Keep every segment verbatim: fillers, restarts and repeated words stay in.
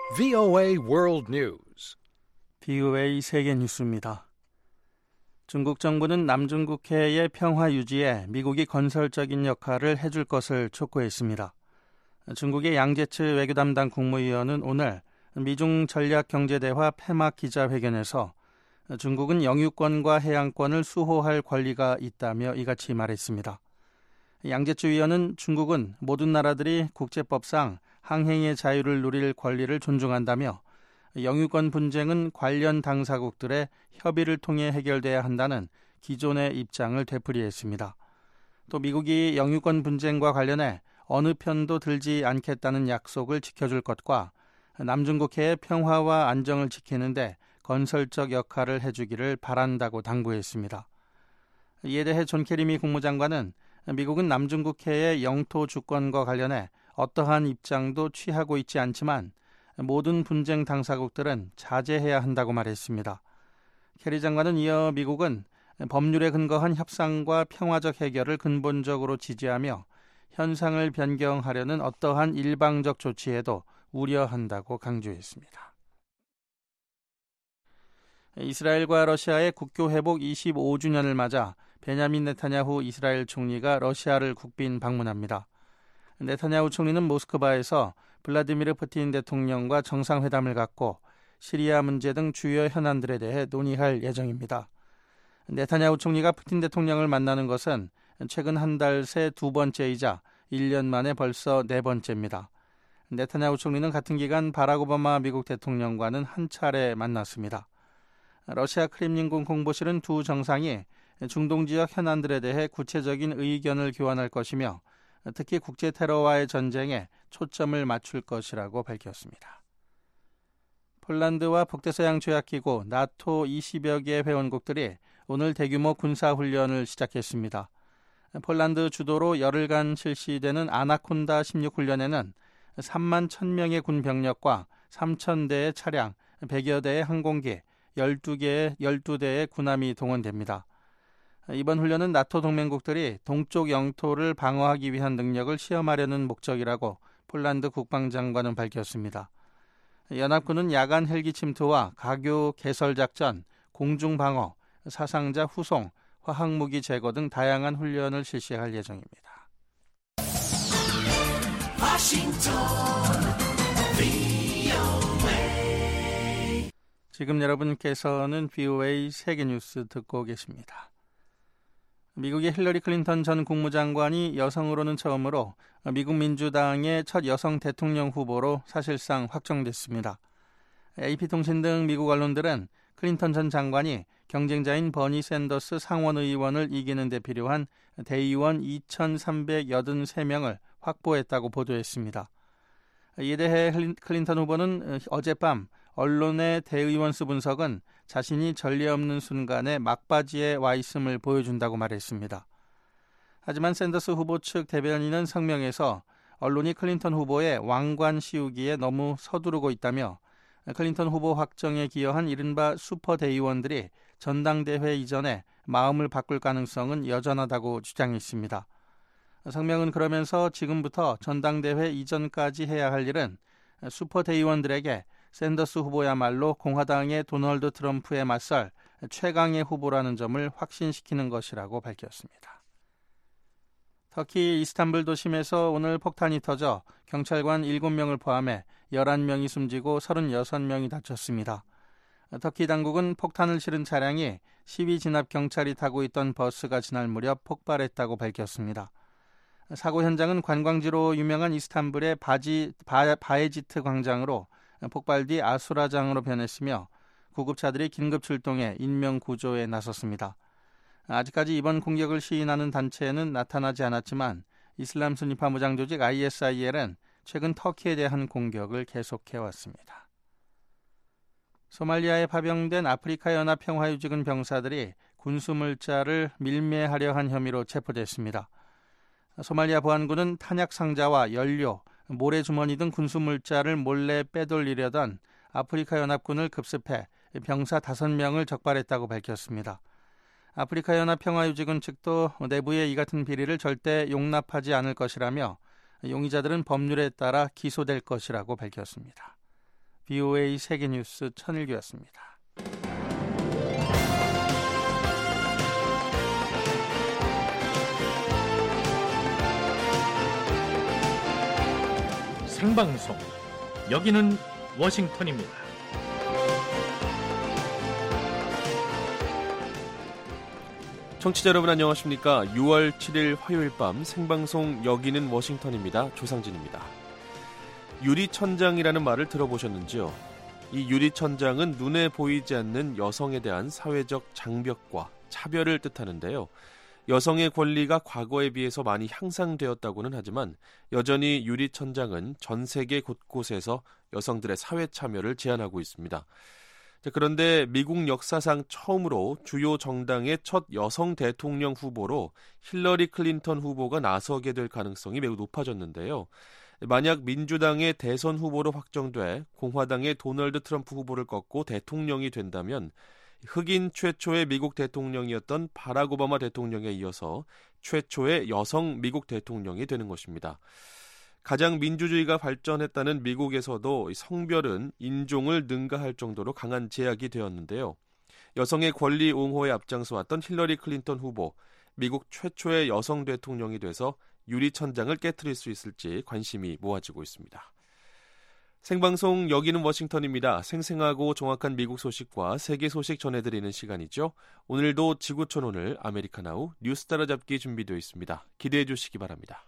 브이오에이 World News. 브이오에이 세계 뉴스입니다. 중국 정부는 남중국해의 평화 유지에 미국이 건설적인 역할을 해줄 것을 촉구했습니다. 중국의 양제츠 외교 담당 국무위원은 오늘 미중 전략경제대화 폐막 기자회견에서 중국은 영유권과 해양권을 수호할 권리가 있다며 이같이 말했습니다. 양제츠 위원은 중국은 모든 나라들이 국제법상 항행의 자유를 누릴 권리를 존중한다며 영유권 분쟁은 관련 당사국들의 협의를 통해 해결돼야 한다는 기존의 입장을 되풀이했습니다. 또 미국이 영유권 분쟁과 관련해 어느 편도 들지 않겠다는 약속을 지켜줄 것과 남중국해의 평화와 안정을 지키는 데 건설적 역할을 해주기를 바란다고 당부했습니다. 이에 대해 존 케리 미 국무장관은 미국은 남중국해의 영토 주권과 관련해 어떠한 입장도 취하고 있지 않지만 모든 분쟁 당사국들은 자제해야 한다고 말했습니다. 케리 장관은 이어 미국은 법률에 근거한 협상과 평화적 해결을 근본적으로 지지하며 현상을 변경하려는 어떠한 일방적 조치에도 우려한다고 강조했습니다. 이스라엘과 러시아의 국교 회복 이십오 주년을 맞아 베냐민 네타냐후 이스라엘 총리가 러시아를 국빈 방문합니다. 네타냐후 총리는 모스크바에서 블라디미르 푸틴 대통령과 정상회담을 갖고 시리아 문제 등 주요 현안들에 대해 논의할 예정입니다. 네타냐후 총리가 푸틴 대통령을 만나는 것은 최근 한 달 새 두 번째이자 일 년 만에 벌써 네 번째입니다. 네타냐후 총리는 같은 기간 바락 오바마 미국 대통령과는 한 차례 만났습니다. 러시아 크렘린궁 홍보실은 두 정상이 중동 지역 현안들에 대해 구체적인 의견을 교환할 것이며 특히 국제 테러와의 전쟁에 초점을 맞출 것이라고 밝혔습니다. 폴란드와 북대서양 조약기구 나토 이십여 개 회원국들이 오늘 대규모 군사훈련을 시작했습니다. 폴란드 주도로 열흘간 실시되는 아나콘다 십육 훈련에는 삼만 천 명의 군 병력과 삼천 대의 차량, 백여 대의 항공기, 열두 개의, 열두 대의 군함이 동원됩니다. 이번 훈련은 나토 동맹국들이 동쪽 영토를 방어하기 위한 능력을 시험하려는 목적이라고 폴란드 국방장관은 밝혔습니다. 연합군은 야간 헬기 침투와 가교 개설 작전, 공중 방어, 사상자 후송, 화학무기 제거 등 다양한 훈련을 실시할 예정입니다. 워싱턴 브이오에이. 지금 여러분께서는 브이오에이 세계뉴스 듣고 계십니다. 미국의 힐러리 클린턴 전 국무장관이 여성으로는 처음으로 미국 민주당의 첫 여성 대통령 후보로 사실상 확정됐습니다. 에이피통신 등 미국 언론들은 클린턴 전 장관이 경쟁자인 버니 샌더스 상원의원을 이기는 데 필요한 대의원 이천삼백팔십삼 명을 확보했다고 보도했습니다. 이에 대해 클린턴 후보는 어젯밤 언론의 대의원 수 분석은 자신이 전례 없는 순간에 막바지에 와 있음을 보여준다고 말했습니다. 하지만 샌더스 후보 측 대변인은 성명에서 언론이 클린턴 후보의 왕관 씌우기에 너무 서두르고 있다며 클린턴 후보 확정에 기여한 이른바 슈퍼 대의원들이 전당대회 이전에 마음을 바꿀 가능성은 여전하다고 주장했습니다. 성명은 그러면서 지금부터 전당대회 이전까지 해야 할 일은 슈퍼 대의원들에게 샌더스 후보야말로 공화당의 도널드 트럼프에 맞설 최강의 후보라는 점을 확신시키는 것이라고 밝혔습니다. 터키 이스탄불 도심에서 오늘 폭탄이 터져 경찰관 일곱 명을 포함해 열한 명이 숨지고 서른여섯 명이 다쳤습니다. 터키 당국은 폭탄을 실은 차량이 시위 진압 경찰이 타고 있던 버스가 지날 무렵 폭발했다고 밝혔습니다. 사고 현장은 관광지로 유명한 이스탄불의 바지, 바, 바에지트 광장으로 폭발 뒤 아수라장으로 변했으며 구급차들이 긴급 출동해 인명 구조에 나섰습니다. 아직까지 이번 공격을 시인하는 단체는 나타나지 않았지만 이슬람 순위파 무장 조직 아이에스아이엘은 최근 터키에 대한 공격을 계속해왔습니다. 소말리아에 파병된 아프리카 연합 평화유지군 병사들이 군수물자를 밀매하려 한 혐의로 체포됐습니다. 소말리아 보안군은 탄약 상자와 연료, 모래주머니 등 군수물자를 몰래 빼돌리려던 아프리카 연합군을 급습해 병사 다섯 명을 적발했다고 밝혔습니다. 아프리카 연합 평화유지군 측도 내부의 이 같은 비리를 절대 용납하지 않을 것이라며 용의자들은 법률에 따라 기소될 것이라고 밝혔습니다. 브이오에이 세계뉴스 천일규였습니다. 생방송, 여기는 워싱턴입니다. 청취자 여러분 안녕하십니까? 유월 칠일 화요일 밤 생방송 여기는 워싱턴입니다. 조상진입니다. 유리천장이라는 말을 들어보셨는지요? 이 유리천장은 눈에 보이지 않는 여성에 대한 사회적 장벽과 차별을 뜻하는데요. 여성의 권리가 과거에 비해서 많이 향상되었다고는 하지만 여전히 유리천장은 전 세계 곳곳에서 여성들의 사회 참여를 제한하고 있습니다. 그런데 미국 역사상 처음으로 주요 정당의 첫 여성 대통령 후보로 힐러리 클린턴 후보가 나서게 될 가능성이 매우 높아졌는데요. 만약 민주당의 대선 후보로 확정돼 공화당의 도널드 트럼프 후보를 꺾고 대통령이 된다면 흑인 최초의 미국 대통령이었던 바락 오바마 대통령에 이어서 최초의 여성 미국 대통령이 되는 것입니다. 가장 민주주의가 발전했다는 미국에서도 성별은 인종을 능가할 정도로 강한 제약이 되었는데요. 여성의 권리 옹호에 앞장서왔던 힐러리 클린턴 후보, 미국 최초의 여성 대통령이 돼서 유리천장을 깨트릴 수 있을지 관심이 모아지고 있습니다. 생방송 여기는 워싱턴입니다. 생생하고 정확한 미국 소식과 세계 소식 전해드리는 시간이죠. 오늘도 지구촌 오늘 아메리카나우 뉴스 따라잡기 준비되어 있습니다. 기대해 주시기 바랍니다.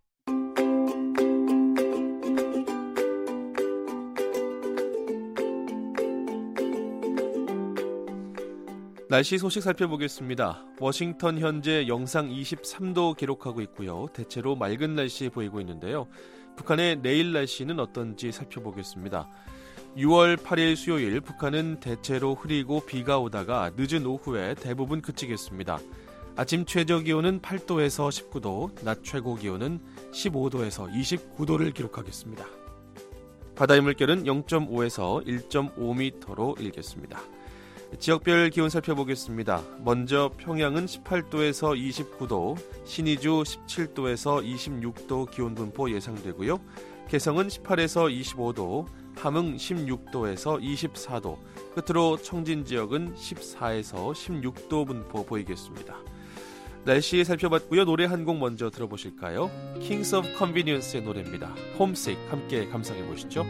날씨 소식 살펴보겠습니다. 워싱턴 현재 영상 이십삼 도 기록하고 있고요. 대체로 맑은 날씨 보이고 있는데요. 북한의 내일 날씨는 어떤지 살펴보겠습니다. 유월 팔일 수요일 북한은 대체로 흐리고 비가 오다가 늦은 오후에 대부분 그치겠습니다. 아침 최저기온은 팔 도에서 십구 도, 낮 최고기온은 십오 도에서 이십구 도를 기록하겠습니다. 바다의 물결은 영 점 오에서 일 점 오 미터로 일겠습니다. 지역별 기온 살펴보겠습니다. 먼저 평양은 십팔 도에서 이십구 도, 신의주 십칠 도에서 이십육 도 기온 분포 예상되고요. 개성은 십팔에서 이십오 도, 함흥 십육 도에서 이십사 도, 끝으로 청진 지역은 십사에서 십육 도 분포 보이겠습니다. 날씨 살펴봤고요. 노래 한 곡 먼저 들어보실까요? Kings of Convenience의 노래입니다. Homesick 함께 감상해보시죠.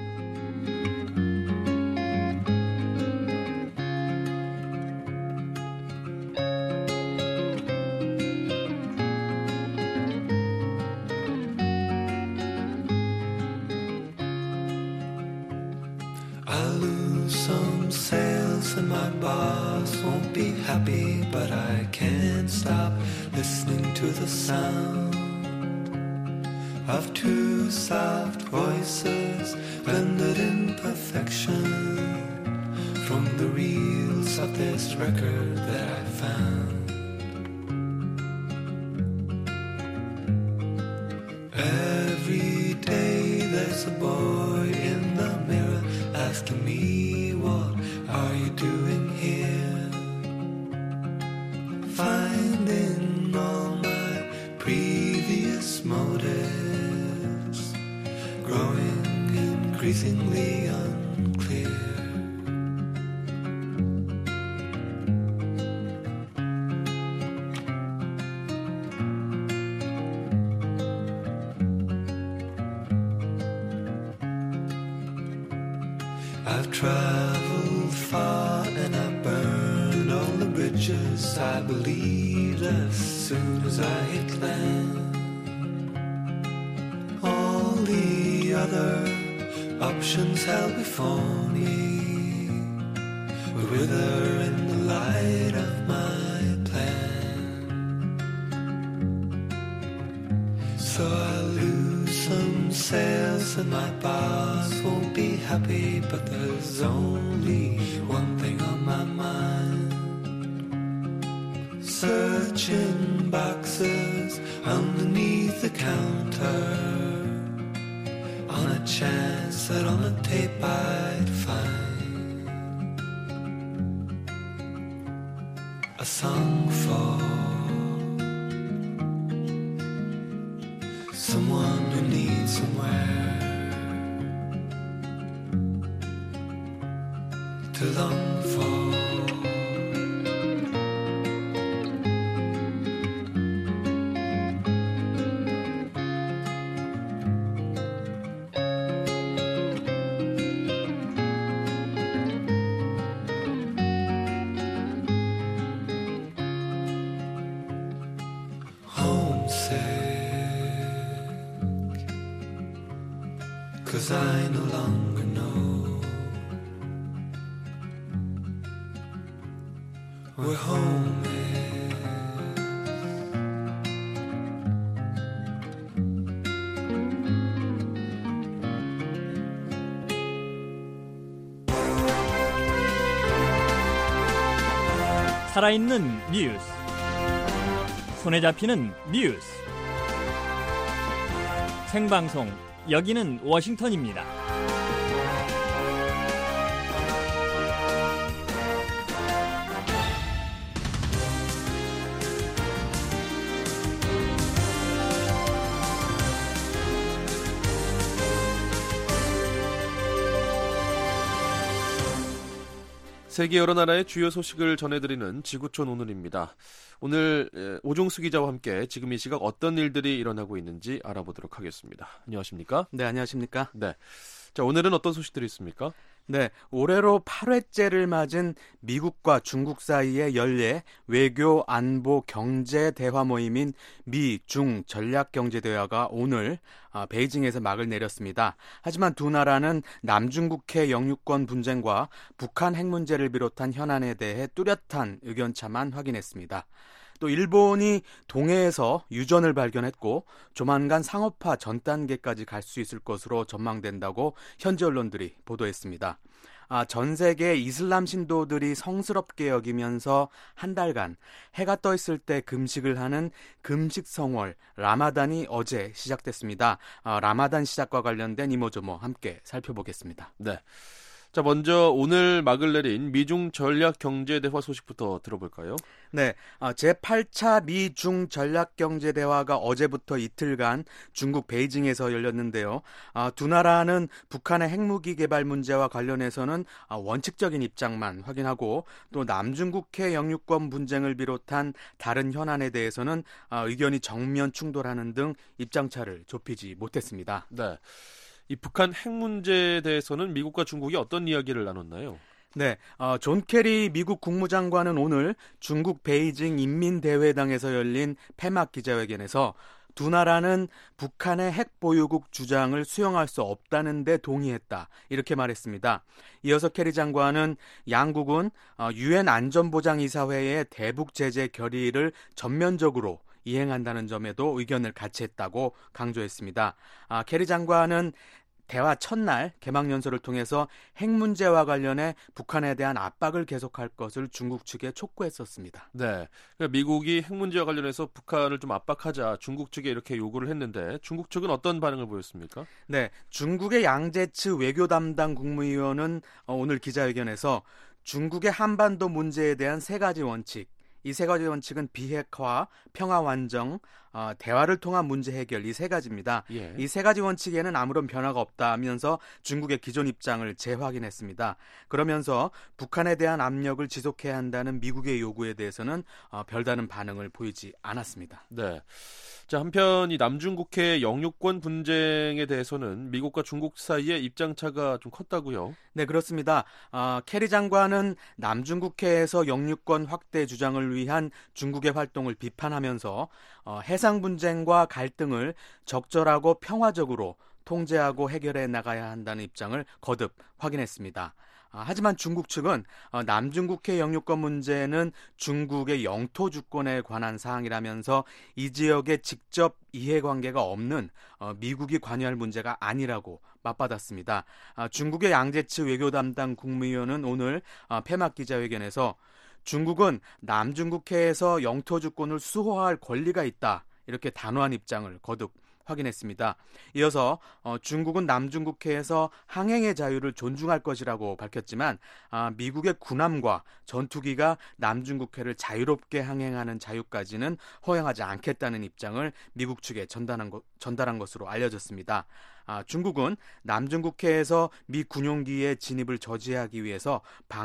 And my boss won't be happy, but I can't stop listening to the sound of two soft voices blended in perfection from the reels of this record that I found. Every day there's a boy in the mirror asking me, what are you doing here? Finding all my previous motives growing increasingly unclear. I've traveled far and I burned all the bridges I believed as soon as I hit land. All the other options held before me would wither in the light of my plan. So I lose some sails and my boss won't be happy, but there's only one thing on my mind. Searching boxes underneath the counter on a chance that on a tape I'd find a song for someone who needs somewhere to long for. Cause I no longer know where home is. 살아있는 뉴스, 손에 잡히는 뉴스, 생방송 여기는 워싱턴입니다. 세계 여러 나라의 주요 소식을 전해드리는 지구촌 오늘입니다. 오늘 오종수 기자와 함께 지금 이 시각 어떤 일들이 일어나고 있는지 알아보도록 하겠습니다. 안녕하십니까? 네, 안녕하십니까? 네. 자, 오늘은 어떤 소식들이 있습니까? 네, 올해로 팔 회째를 맞은 미국과 중국 사이의 연례 외교, 안보, 경제 대화 모임인 미, 중 전략경제대화가 오늘 베이징에서 막을 내렸습니다. 하지만 두 나라는 남중국해 영유권 분쟁과 북한 핵 문제를 비롯한 현안에 대해 뚜렷한 의견차만 확인했습니다. 또 일본이 동해에서 유전을 발견했고 조만간 상업화 전 단계까지 갈 수 있을 것으로 전망된다고 현지 언론들이 보도했습니다. 아, 전 세계 이슬람 신도들이 성스럽게 여기면서 한 달간 해가 떠 있을 때 금식을 하는 금식 성월 라마단이 어제 시작됐습니다. 아, 라마단 시작과 관련된 이모저모 함께 살펴보겠습니다. 네. 자, 먼저 오늘 막을 내린 미중 전략 경제 대화 소식부터 들어볼까요? 네, 제팔 차 미중 전략 경제 대화가 어제부터 이틀간 중국 베이징에서 열렸는데요. 두 나라는 북한의 핵무기 개발 문제와 관련해서는 원칙적인 입장만 확인하고 또 남중국해 영유권 분쟁을 비롯한 다른 현안에 대해서는 의견이 정면 충돌하는 등 입장차를 좁히지 못했습니다. 네. 이 북한 핵 문제에 대해서는 미국과 중국이 어떤 이야기를 나눴나요? 네, 어, 존 케리 미국 국무장관은 오늘 중국 베이징 인민대회당에서 열린 폐막 기자회견에서 두 나라는 북한의 핵 보유국 주장을 수용할 수 없다는 데 동의했다. 이렇게 말했습니다. 이어서 케리 장관은 양국은 유엔 안전보장이사회의 대북 제재 결의를 전면적으로 이행한다는 점에도 의견을 같이 했다고 강조했습니다. 아, 케리 장관은 대화 첫날 개막연설을 통해서 핵 문제와 관련해 북한에 대한 압박을 계속할 것을 중국 측에 촉구했었습니다. 네, 그러니까 미국이 핵 문제와 관련해서 북한을 좀 압박하자 중국 측에 이렇게 요구를 했는데 중국 측은 어떤 반응을 보였습니까? 네, 중국의 양재츠 외교 담당 국무위원은 오늘 기자회견에서 중국의 한반도 문제에 대한 세 가지 원칙, 이 세 가지 원칙은 비핵화, 평화 완정, 어, 대화를 통한 문제 해결, 이 세 가지입니다. 예. 이 세 가지 원칙에는 아무런 변화가 없다 하면서 중국의 기존 입장을 재확인했습니다. 그러면서 북한에 대한 압력을 지속해야 한다는 미국의 요구에 대해서는 어, 별다른 반응을 보이지 않았습니다. 네. 자, 한편 이 남중국해 영유권 분쟁에 대해서는 미국과 중국 사이에 입장차가 좀 컸다고요? 네, 그렇습니다. 어, 케리 장관은 남중국해에서 영유권 확대 주장을 위한 중국의 활동을 비판하면서 어, 해상 분쟁과 갈등을 적절하고 평화적으로 통제하고 해결해 나가야 한다는 입장을 거듭 확인했습니다. 하지만 중국 측은 남중국해 영유권 문제는 중국의 영토 주권에 관한 사항이라면서 이 지역에 직접 이해관계가 없는 미국이 관여할 문제가 아니라고 맞받았습니다. 중국의 양재츠 외교 담당 국무위원은 오늘 폐막 기자회견에서 중국은 남중국해에서 영토 주권을 수호할 권리가 있다. 이렇게 단호한 입장을 거듭 확인했습니다. 이어서 어, 중국은 남중국해에서 항행의 자유를 존중할 것이라고 밝혔지만 아, 미국의 군함과 전투기가 남중국해를 자유롭게 항행하는 자유까지는 허용하지 않겠다는 입장을 미국 측에 전달한, 거, 전달한 것으로 알려졌습니다. 아, 중국은 남중국해에서 미 군용기의 진입을 저지하기 위해서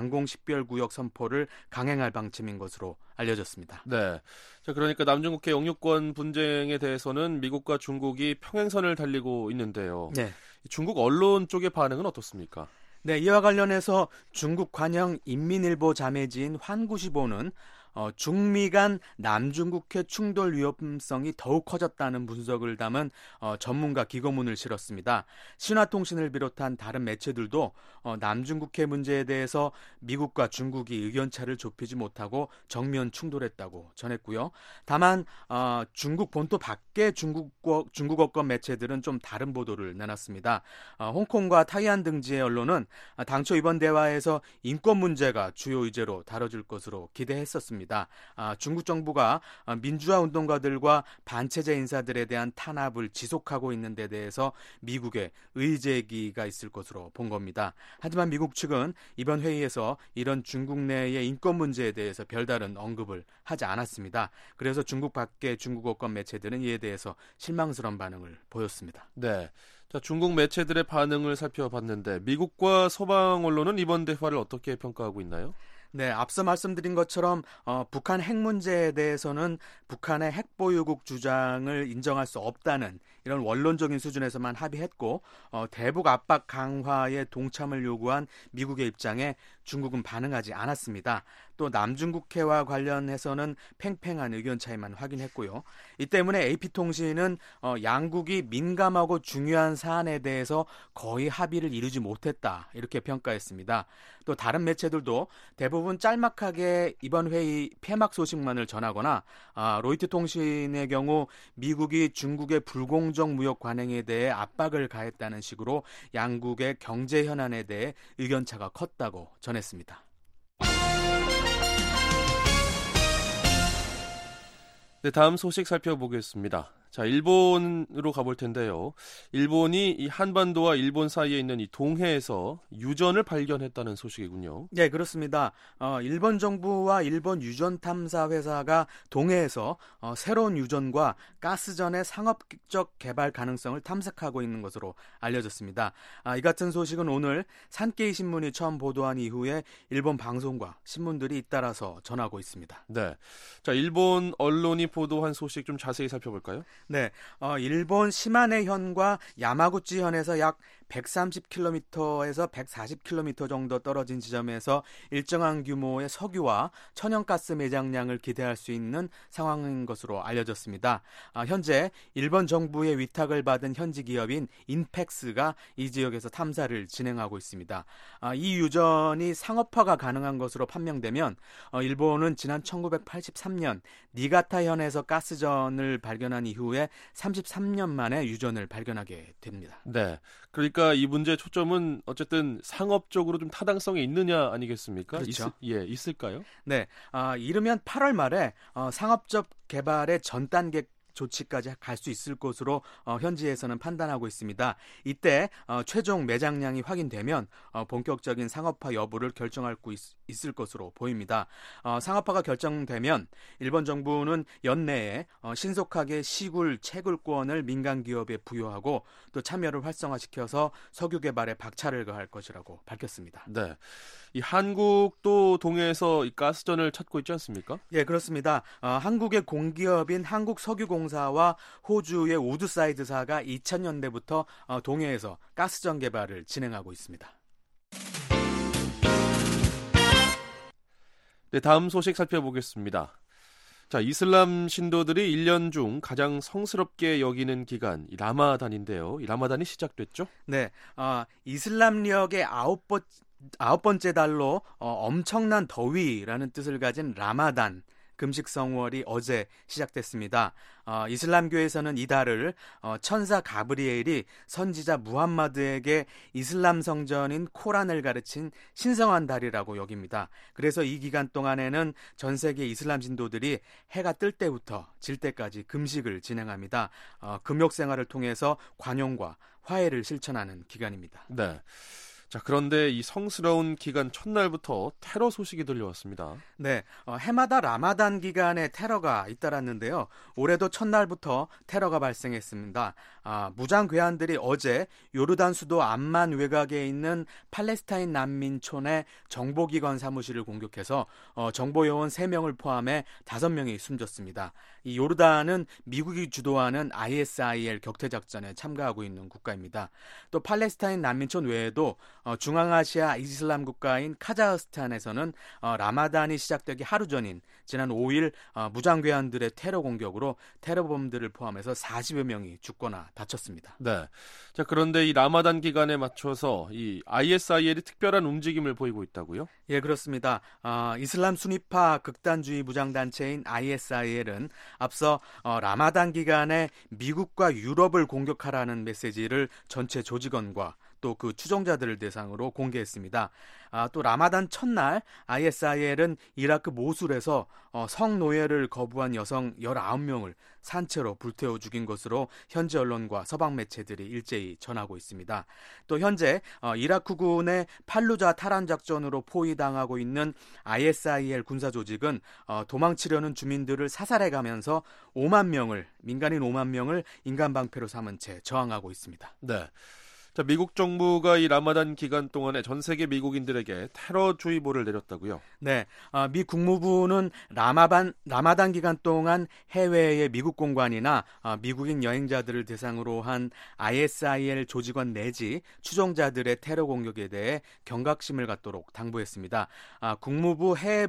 방공식별구역 선포를 강행할 방침인 것으로 알려졌습니다. 네. 자, 그러니까 남중국해 영유권 분쟁에 대해서는 미국과 중국이 평행선을 달리고 있는데요. 네. 중국 언론 쪽의 반응은 어떻습니까? 네, 이와 관련해서 중국 관영 인민일보 자매지인 환구시보는 어, 중미 간 남중국해 충돌 위험성이 더욱 커졌다는 분석을 담은 어, 전문가 기고문을 실었습니다. 신화통신을 비롯한 다른 매체들도 어, 남중국해 문제에 대해서 미국과 중국이 의견차를 좁히지 못하고 정면 충돌했다고 전했고요. 다만 어, 중국 본토 밖의 중국어, 중국어권 매체들은 좀 다른 보도를 내놨습니다. 어, 홍콩과 타이완 등지의 언론은 당초 이번 대화에서 인권 문제가 주요 의제로 다뤄질 것으로 기대했었습니다. 아, 중국 정부가 민주화 운동가들과 반체제 인사들에 대한 탄압을 지속하고 있는 데 대해서 미국의 의제기가 있을 것으로 본 겁니다. 하지만 미국 측은 이번 회의에서 이런 중국 내의 인권 문제에 대해서 별다른 언급을 하지 않았습니다. 그래서 중국 밖의 중국어권 매체들은 이에 대해서 실망스러운 반응을 보였습니다. 네. 자, 중국 매체들의 반응을 살펴봤는데 미국과 서방 언론은 이번 대화를 어떻게 평가하고 있나요? 네, 앞서 말씀드린 것처럼 어, 북한 핵 문제에 대해서는 북한의 핵 보유국 주장을 인정할 수 없다는 이런 원론적인 수준에서만 합의했고 어, 대북 압박 강화에 동참을 요구한 미국의 입장에 중국은 반응하지 않았습니다. 또 남중국해와 관련해서는 팽팽한 의견 차이만 확인했고요. 이 때문에 에이피통신은 어, 양국이 민감하고 중요한 사안에 대해서 거의 합의를 이루지 못했다 이렇게 평가했습니다. 또 다른 매체들도 대부분 짤막하게 이번 회의 폐막 소식만을 전하거나 아, 로이터 통신의 경우 미국이 중국의 불공정 무역 관행에 대해 압박을 가했다는 식으로 양국의 경제 현안에 대해 의견차가 컸다고 전했습니다. 네, 다음 소식 살펴보겠습니다. 자, 일본으로 가볼 텐데요. 일본이 이 한반도와 일본 사이에 있는 이 동해에서 유전을 발견했다는 소식이군요. 네, 그렇습니다. 어, 일본 정부와 일본 유전 탐사 회사가 동해에서 어, 새로운 유전과 가스전의 상업적 개발 가능성을 탐색하고 있는 것으로 알려졌습니다. 아, 이 같은 소식은 오늘 산케이 신문이 처음 보도한 이후에 일본 방송과 신문들이 잇따라서 전하고 있습니다. 네, 자, 일본 언론이 보도한 소식 좀 자세히 살펴볼까요? 네, 어, 일본 시마네현과 야마구치현에서 약 백삼십 킬로미터에서 백사십 킬로미터 정도 떨어진 지점에서 일정한 규모의 석유와 천연가스 매장량을 기대할 수 있는 상황인 것으로 알려졌습니다. 아, 현재 일본 정부의 위탁을 받은 현지 기업인 인펙스가 이 지역에서 탐사를 진행하고 있습니다. 아, 이 유전이 상업화가 가능한 것으로 판명되면 어, 일본은 지난 천구백팔십삼 년 니가타현에서 가스전을 발견한 이후에 삼십삼 년 만에 유전을 발견하게 됩니다. 네, 그러니까 이 문제의 초점은 어쨌든 상업적으로 좀 타당성이 있느냐 아니겠습니까? 그렇죠. 있, 예, 있을까요? 네, 아, 이르면 팔월 말에 어, 상업적 개발의 전 단계 조치까지 갈 수 있을 것으로 어, 현지에서는 판단하고 있습니다. 이때 어, 최종 매장량이 확인되면 어, 본격적인 상업화 여부를 결정할 수 있, 있을 것으로 보입니다. 어, 상업화가 결정되면 일본 정부는 연내에 어, 신속하게 시굴 채굴권을 민간 기업에 부여하고 또 참여를 활성화시켜서 석유 개발에 박차를 가할 것이라고 밝혔습니다. 네, 이 한국도 동해에서 이 가스전을 찾고 있지 않습니까? 예, 그렇습니다. 어, 한국의 공기업인 한국석유공사와 호주의 우드사이드사가 이천 년대부터 어, 동해에서 가스전 개발을 진행하고 있습니다. 네, 다음 소식 살펴보겠습니다. 자, 이슬람 신도들이 일 년 중 가장 성스럽게 여기는 기간, 이 라마단인데요. 이 라마단이 시작됐죠? 네, 어, 이슬람력의 아홉 번 아홉 번째 달로 어, 엄청난 더위라는 뜻을 가진 라마단 금식 성월이 어제 시작됐습니다. 어, 이슬람교에서는 이 달을 어, 천사 가브리엘이 선지자 무함마드에게 이슬람 성전인 코란을 가르친 신성한 달이라고 여깁니다. 그래서 이 기간 동안에는 전 세계 이슬람 신도들이 해가 뜰 때부터 질 때까지 금식을 진행합니다. 어, 금욕 생활을 통해서 관용과 화해를 실천하는 기간입니다. 네. 자, 그런데 이 성스러운 기간 첫날부터 테러 소식이 들려왔습니다. 네, 어, 해마다 라마단 기간에 테러가 잇따랐는데요. 올해도 첫날부터 테러가 발생했습니다. 아, 무장 괴한들이 어제 요르단 수도 암만 외곽에 있는 팔레스타인 난민촌의 정보기관 사무실을 공격해서 어, 정보요원 세 명을 포함해 다섯 명이 숨졌습니다. 이 요르단은 미국이 주도하는 아이에스아이엘 격퇴작전에 참가하고 있는 국가입니다. 또 팔레스타인 난민촌 외에도 어, 중앙아시아 이슬람 국가인 카자흐스탄에서는 어, 라마단이 시작되기 하루 전인 지난 오일 어, 무장괴한들의 테러 공격으로 테러범들을 포함해서 사십여 명이 죽거나 다쳤습니다. 네. 자, 그런데 이 라마단 기간에 맞춰서 이 아이에스아이엘이 특별한 움직임을 보이고 있다고요? 예, 그렇습니다. 어, 이슬람 수니파 극단주의 무장단체인 아이에스아이엘은 앞서 어, 라마단 기간에 미국과 유럽을 공격하라는 메시지를 전체 조직원과 또 그 추종자들을 대상으로 공개했습니다. 아, 또 라마단 첫날 아이에스아이엘은 이라크 모술에서 어, 성노예를 거부한 여성 열아홉 명을 산채로 불태워 죽인 것으로 현지 언론과 서방 매체들이 일제히 전하고 있습니다. 또 현재 어, 이라크군의 팔루자 탈환 작전으로 포위당하고 있는 아이에스아이엘 군사 조직은 어, 도망치려는 주민들을 사살해가면서 오만 명을 민간인 오만 명을 인간 방패로 삼은 채 저항하고 있습니다. 네. 자, 미국 정부가 이 라마단 기간 동안에 전 세계 미국인들에게 테러 주의보를 내렸다고요? 네, 어, 미 국무부는 라마반, 라마단 기간 동안 해외의 미국 공관이나 어, 미국인 여행자들을 대상으로 한 아이에스아이엘 조직원 내지 추종자들의 테러 공격에 대해 경각심을 갖도록 당부했습니다. 아, 국무부 해,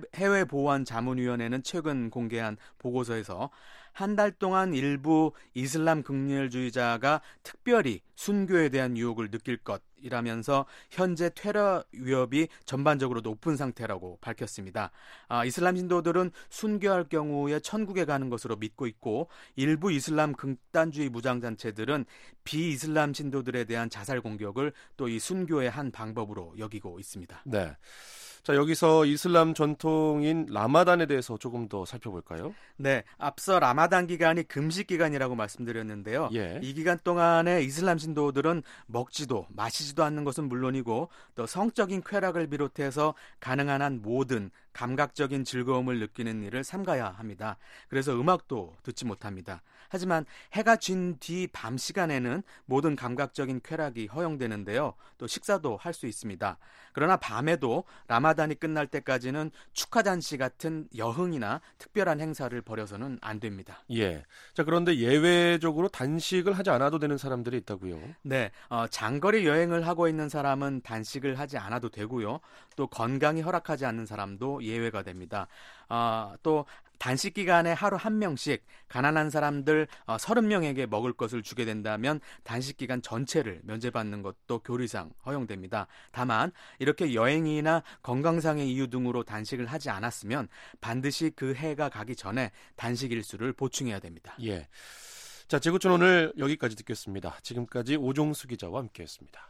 해외보안자문위원회는 최근 공개한 보고서에서 한 달 동안 일부 이슬람 극렬주의자가 특별히 순교에 대한 유혹을 느낄 것이라면서 현재 테러 위협이 전반적으로 높은 상태라고 밝혔습니다. 아, 이슬람 신도들은 순교할 경우에 천국에 가는 것으로 믿고 있고 일부 이슬람 극단주의 무장단체들은 비이슬람 신도들에 대한 자살 공격을 또 이 순교의 한 방법으로 여기고 있습니다. 네. 자, 여기서 이슬람 전통인 라마단에 대해서 조금 더 살펴볼까요? 네, 앞서 라마단 기간이 금식 기간이라고 말씀드렸는데요. 예. 이 기간 동안에 이슬람 신도들은 먹지도 마시지도 않는 것은 물론이고 또 성적인 쾌락을 비롯해서 가능한 한 모든 감각적인 즐거움을 느끼는 일을 삼가야 합니다. 그래서 음악도 듣지 못합니다. 하지만 해가 진 뒤 밤 시간에는 모든 감각적인 쾌락이 허용되는데요. 또 식사도 할 수 있습니다. 그러나 밤에도 라마단이 끝날 때까지는 축하 잔치 같은 여흥이나 특별한 행사를 벌여서는 안 됩니다. 예. 자, 그런데 예외적으로 단식을 하지 않아도 되는 사람들이 있다고요? 네, 어, 장거리 여행을 하고 있는 사람은 단식을 하지 않아도 되고요. 또 건강이 허락하지 않는 사람도 예외가 됩니다. 어, 또 단식 기간에 하루 한 명씩 가난한 사람들 어, 서른 명에게 먹을 것을 주게 된다면 단식 기간 전체를 면제받는 것도 교리상 허용됩니다. 다만 이렇게 여행이나 건강상의 이유 등으로 단식을 하지 않았으면 반드시 그 해가 가기 전에 단식 일수를 보충해야 됩니다. 예. 자, 지구촌 오늘 여기까지 듣겠습니다. 지금까지 오종수 기자와 함께했습니다.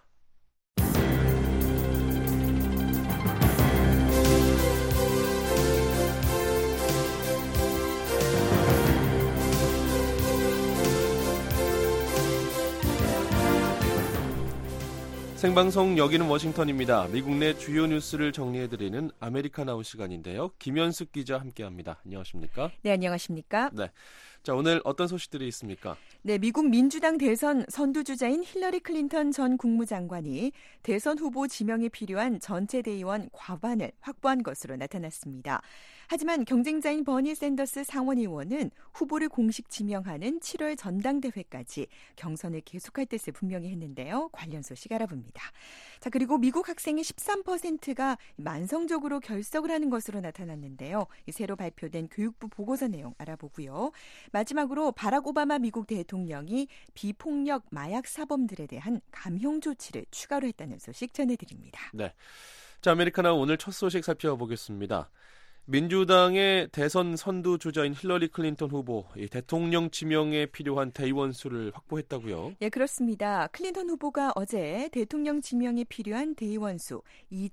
생방송 여기는 워싱턴입니다. 미국 내 주요 뉴스를 정리해드리는 아메리카나우 시간인데요. 김현숙 기자 함께합니다. 안녕하십니까? 네, 안녕하십니까? 네. 자, 오늘 어떤 소식들이 있습니까? 네, 미국 민주당 대선 선두주자인 힐러리 클린턴 전 국무장관이 대선 후보 지명이 필요한 전체 대의원 과반을 확보한 것으로 나타났습니다. 하지만 경쟁자인 버니 샌더스 상원의원은 후보를 공식 지명하는 칠월 전당대회까지 경선을 계속할 뜻을 분명히 했는데요. 관련 소식 알아봅니다. 자, 그리고 미국 학생의 십삼 퍼센트가 만성적으로 결석을 하는 것으로 나타났는데요. 이 새로 발표된 교육부 보고서 내용 알아보고요. 마지막으로 바락 오바마 미국 대통령이 비폭력 마약 사범들에 대한 감형 조치를 추가로 했다는 소식 전해드립니다. 네. 자, 아메리카나 오늘 첫 소식 살펴보겠습니다. 민주당의 대선 선두 주자인 힐러리 클린턴 후보, 이 대통령 지명에 필요한 대의원수를 확보했다고요? 예, 그렇습니다. 클린턴 후보가 어제 대통령 지명에 필요한 대의원수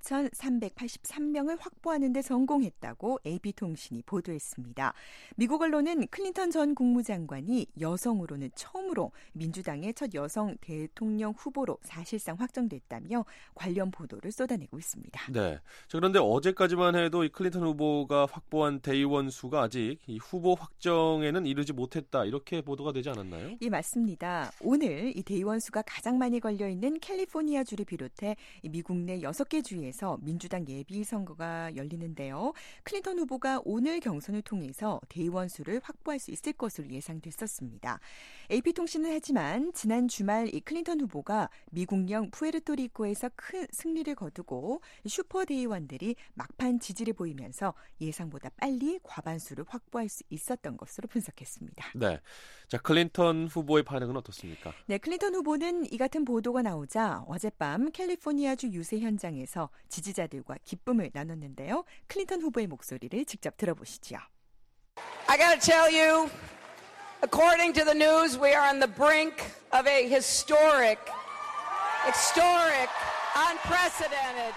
이천삼백팔십삼 명을 확보하는 데 성공했다고 에이피통신이 보도했습니다. 미국 언론은 클린턴 전 국무장관이 여성으로는 처음으로 민주당의 첫 여성 대통령 후보로 사실상 확정됐다며 관련 보도를 쏟아내고 있습니다. 네. 자, 그런데 어제까지만 해도 이 클린턴 후보가 확보한 대의원 수가 아직 이 후보 확정에는 이르지 못했다, 이렇게 보도가 되지 않았나요? 예, 맞습니다. 오늘 이 대의원 수가 가장 많이 걸려 있는 캘리포니아주를 비롯해 미국 내 여섯 개 주에서 민주당 예비 선거가 열리는데요. 클린턴 후보가 오늘 경선을 통해서 대의원 수를 확보할 수 있을 것으로 예상됐었습니다. 에이피통신은 하지만 지난 주말 이 클린턴 후보가 미국령 푸에르토리코에서 큰 승리를 거두고 슈퍼 대의원들이 막판 지지를 보이면서 예상보다 빨리 과반수를 확보할 수 있었던 것으로 분석했습니다. 네. 자, 클린턴 후보의 반응은 어떻습니까? 네, 클린턴 후보는 이 같은 보도가 나오자 어젯밤 캘리포니아주 유세 현장에서 지지자들과 기쁨을 나눴는데요. 클린턴 후보의 목소리를 직접 들어보시죠. I gotta tell you, according to the news, we are on the brink of a historic, historic, unprecedented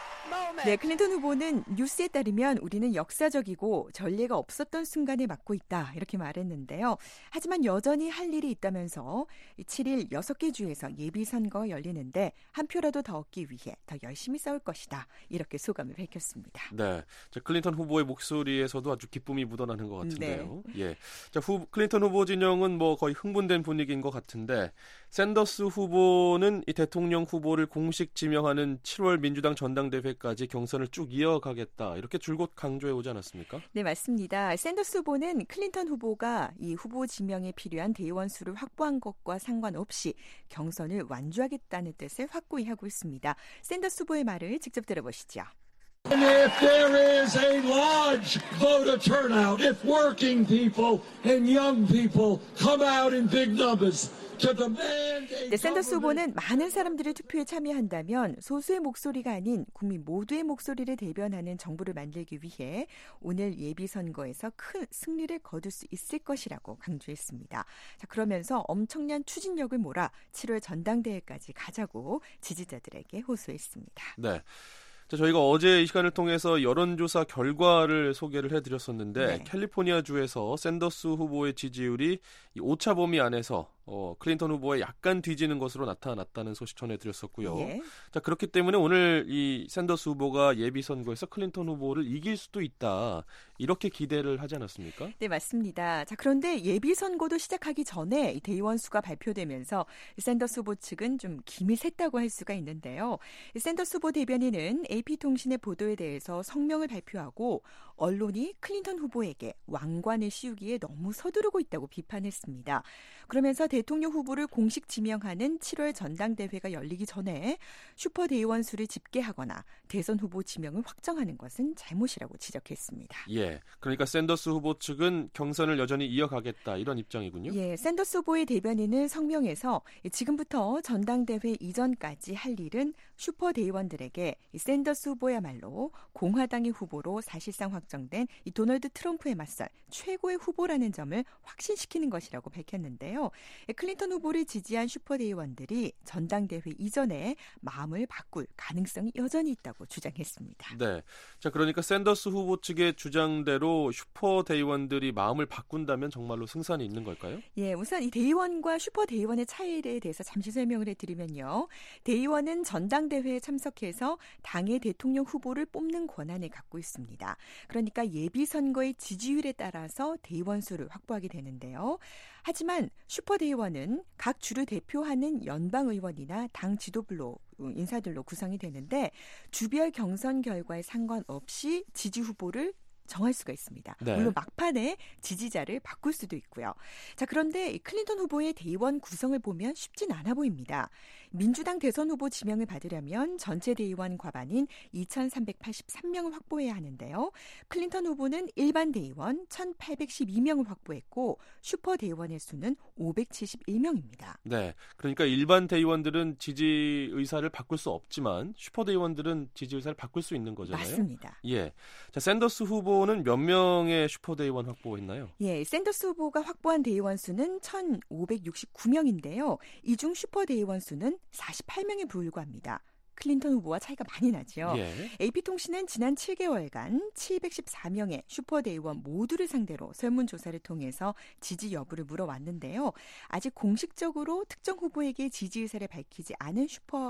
네, 클린턴 후보는 뉴스에 따르면 우리는 역사적이고 전례가 없었던 순간에 맞고 있다, 이렇게 말했는데요. 하지만 여전히 할 일이 있다면서 칠 일 여섯 개 주에서 예비선거가 열리는데 한 표라도 더 얻기 위해 더 열심히 싸울 것이다, 이렇게 소감을 밝혔습니다. 네, 자, 클린턴 후보의 목소리에서도 아주 기쁨이 묻어나는 것 같은데요. 네. 예, 자, 후, 클린턴 후보 진영은 뭐 거의 흥분된 분위기인 것 같은데, 샌더스 후보는 이 대통령 후보를 공식 지명하는 칠월 민주당 전당대회까지 경선을 쭉 이어가겠다, 이렇게 줄곧 강조해 오지 않았습니까? 네, 맞습니다. 샌더스 후보는 클린턴 후보가 이 후보 지명에 필요한 대의원 수를 확보한 것과 상관없이 경선을 완주하겠다는 뜻을 확고히 하고 있습니다. 샌더스 후보의 말을 직접 들어보시죠. And if there is a large voter turnout, if working people and young people come out in big numbers to demand a 네, 샌더스 후보는 많은 사람들이 투표에 참여한다면 소수의 목소리가 아닌 국민 모두의 목소리를 대변하는 정부를 만들기 위해 오늘 예비선거에서 큰 승리를 거둘 수 있을 것이라고 강조했습니다. 자, 그러면서 엄청난 추진력을 몰아 칠월 전당대회까지 가자고 지지자들에게 호소했습니다. 네. 자, 저희가 어제 이 시간을 통해서 여론조사 결과를 소개를 해드렸었는데, 네. 캘리포니아주에서 샌더스 후보의 지지율이 이 오차 범위 안에서 어, 클린턴 후보에 약간 뒤지는 것으로 나타났다는 소식 전해드렸었고요. 예. 자, 그렇기 때문에 오늘 이 샌더스 후보가 예비선거에서 클린턴 후보를 이길 수도 있다, 이렇게 기대를 하지 않았습니까? 네, 맞습니다. 자, 그런데 예비선거도 시작하기 전에 이 대의원 수가 발표되면서 샌더스 후보 측은 좀 김이 샜다고 할 수가 있는데요. 샌더스 후보 대변인은 에이피통신의 보도에 대해서 성명을 발표하고 언론이 클린턴 후보에게 왕관을 씌우기에 너무 서두르고 있다고 비판했습니다. 그러면서 대통령 후보를 공식 지명하는 칠월 전당대회가 열리기 전에 슈퍼 대의원 수를 집계하거나 대선 후보 지명을 확정하는 것은 잘못이라고 지적했습니다. 예, 그러니까 샌더스 후보 측은 경선을 여전히 이어가겠다, 이런 입장이군요. 예, 샌더스 후보의 대변인은 성명에서 지금부터 전당대회 이전까지 할 일은 슈퍼 대의원들에게 샌더스 후보야말로 공화당의 후보로 사실상 확정된 이 도널드 트럼프에 맞설 최고의 후보라는 점을 확신시키는 것이라고 밝혔는데요. 클린턴 후보를 지지한 슈퍼 대의원들이 전당대회 이전에 마음을 바꿀 가능성이 여전히 있다고 주장했습니다. 네, 자, 그러니까 샌더스 후보 측의 주장대로 슈퍼 대의원들이 마음을 바꾼다면 정말로 승산이 있는 걸까요? 예, 우선 이 대의원과 슈퍼 대의원의 차이에 대해서 잠시 설명을 해드리면요. 대의원은 전당대회에 참석해서 당의 대통령 후보를 뽑는 권한을 갖고 있습니다. 그러니까 예비선거의 지지율에 따라서 대의원 수를 확보하게 되는데요. 하지만 슈퍼 대의원은 각 주를 대표하는 연방 의원이나 당 지도부로 인사들로 구성이 되는데 주별 경선 결과에 상관없이 지지 후보를 정할 수가 있습니다. 네. 물론 막판에 지지자를 바꿀 수도 있고요. 자, 그런데 클린턴 후보의 대의원 구성을 보면 쉽진 않아 보입니다. 민주당 대선 후보 지명을 받으려면 전체 대의원 과반인 이천삼백팔십삼 명을 확보해야 하는데요. 클린턴 후보는 일반 대의원 천팔백십이 명을 확보했고 슈퍼 대의원의 수는 오백칠십일 명입니다. 네, 그러니까 일반 대의원들은 지지 의사를 바꿀 수 없지만 슈퍼 대의원들은 지지 의사를 바꿀 수 있는 거잖아요. 맞습니다. 예, 자, 샌더스 후보 후보는 몇 명의 슈퍼대의원 확보했나요? 예, 샌더스 후보가 확보한 대의원 수는 천오백육십구 명인데요. 이 중 슈퍼대의원 수는 사십팔 명에 불과합니다. 클린턴 후보와 차이가 많이 나죠. 예. 에이피통신은 지난 칠 개월간 칠백십사 명의 슈퍼대의원 모두를 상대로 설문조사를 통해서 지지 여부를 물어왔는데요. 아직 공식적으로 특정 후보에게 지지 의사를 밝히지 않은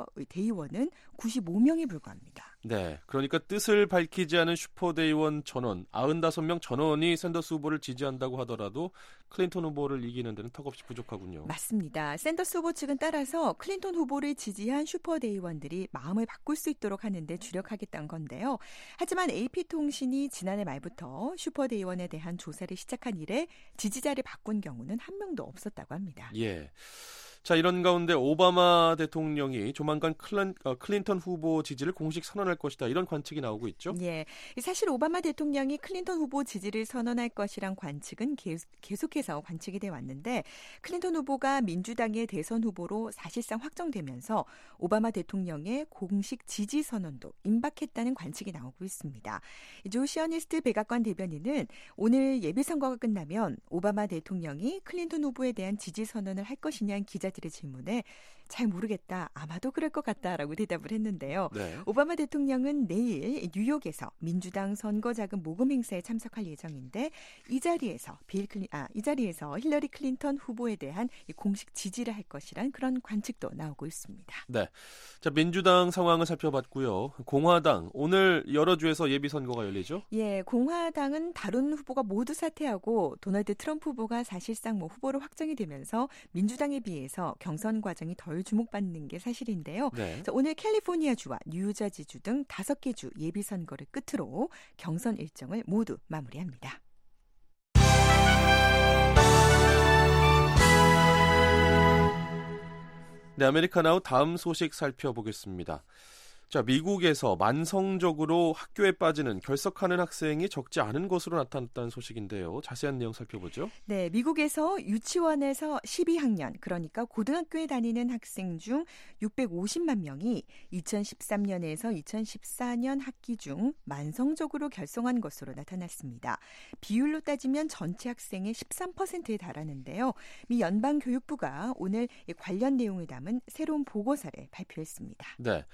슈퍼대의원은 구십오 명에 불과합니다. 네, 그러니까 뜻을 밝히지 않은 슈퍼대의원 전원, 구십오 명 전원이 샌더스 후보를 지지한다고 하더라도 클린턴 후보를 이기는 데는 턱없이 부족하군요. 맞습니다. 샌더스 후보 측은 따라서 클린턴 후보를 지지한 슈퍼대의원들이 마음을 바꿀 수 있도록 하는데 주력하겠다는 건데요. 하지만 에이피통신이 지난해 말부터 슈퍼대의원에 대한 조사를 시작한 이래 지지자를 바꾼 경우는 한 명도 없었다고 합니다. 예. 자, 이런 가운데 오바마 대통령이 조만간 클린, 어, 클린턴 후보 지지를 공식 선언할 것이다. 이런 관측이 나오고 있죠. 예, 사실 오바마 대통령이 클린턴 후보 지지를 선언할 것이란 관측은 계속, 계속해서 관측이 돼 왔는데 클린턴 후보가 민주당의 대선 후보로 사실상 확정되면서 오바마 대통령의 공식 지지 선언도 임박했다는 관측이 나오고 있습니다. 조 시어니스트 백악관 대변인은 오늘 예비선거가 끝나면 오바마 대통령이 클린턴 후보에 대한 지지 선언을 할 것이냐는 기자 들의 질문에 잘 모르겠다. 아마도 그럴 것 같다라고 대답을 했는데요. 네. 오바마 대통령은 내일 뉴욕에서 민주당 선거자금 모금 행사에 참석할 예정인데 이 자리에서 빌 클린 아, 이 자리에서 힐러리 클린턴 후보에 대한 공식 지지를 할 것이란 그런 관측도 나오고 있습니다. 네. 자, 민주당 상황을 살펴봤고요. 공화당 오늘 여러 주에서 예비 선거가 열리죠? 예, 공화당은 다른 후보가 모두 사퇴하고 도널드 트럼프 후보가 사실상 뭐 후보로 확정이 되면서 민주당에 비해서 경선 과정이 덜 주목받는 게 사실인데요. 네. 그래서 오늘 캘리포니아주와 뉴저지주 등 다섯 개 주 예비 선거를 끝으로 경선 일정을 모두 마무리합니다. 네, 아메리카나우 다음 소식 살펴보겠습니다. 자, 미국에서 만성적으로 학교에 빠지는 결석하는 학생이 적지 않은 것으로 나타났다는 소식인데요. 자세한 내용 살펴보죠. 네, 미국에서 유치원에서 십이 학년, 그러니까 고등학교에 다니는 학생 중 육백오십만 명이 이천십삼 년에서 이천십사 년 학기 중 만성적으로 결석한 것으로 나타났습니다. 비율로 따지면 전체 학생의 십삼 퍼센트에 달하는데요. 미 연방교육부가 오늘 관련 내용을 담은 새로운 보고서를 발표했습니다. 네.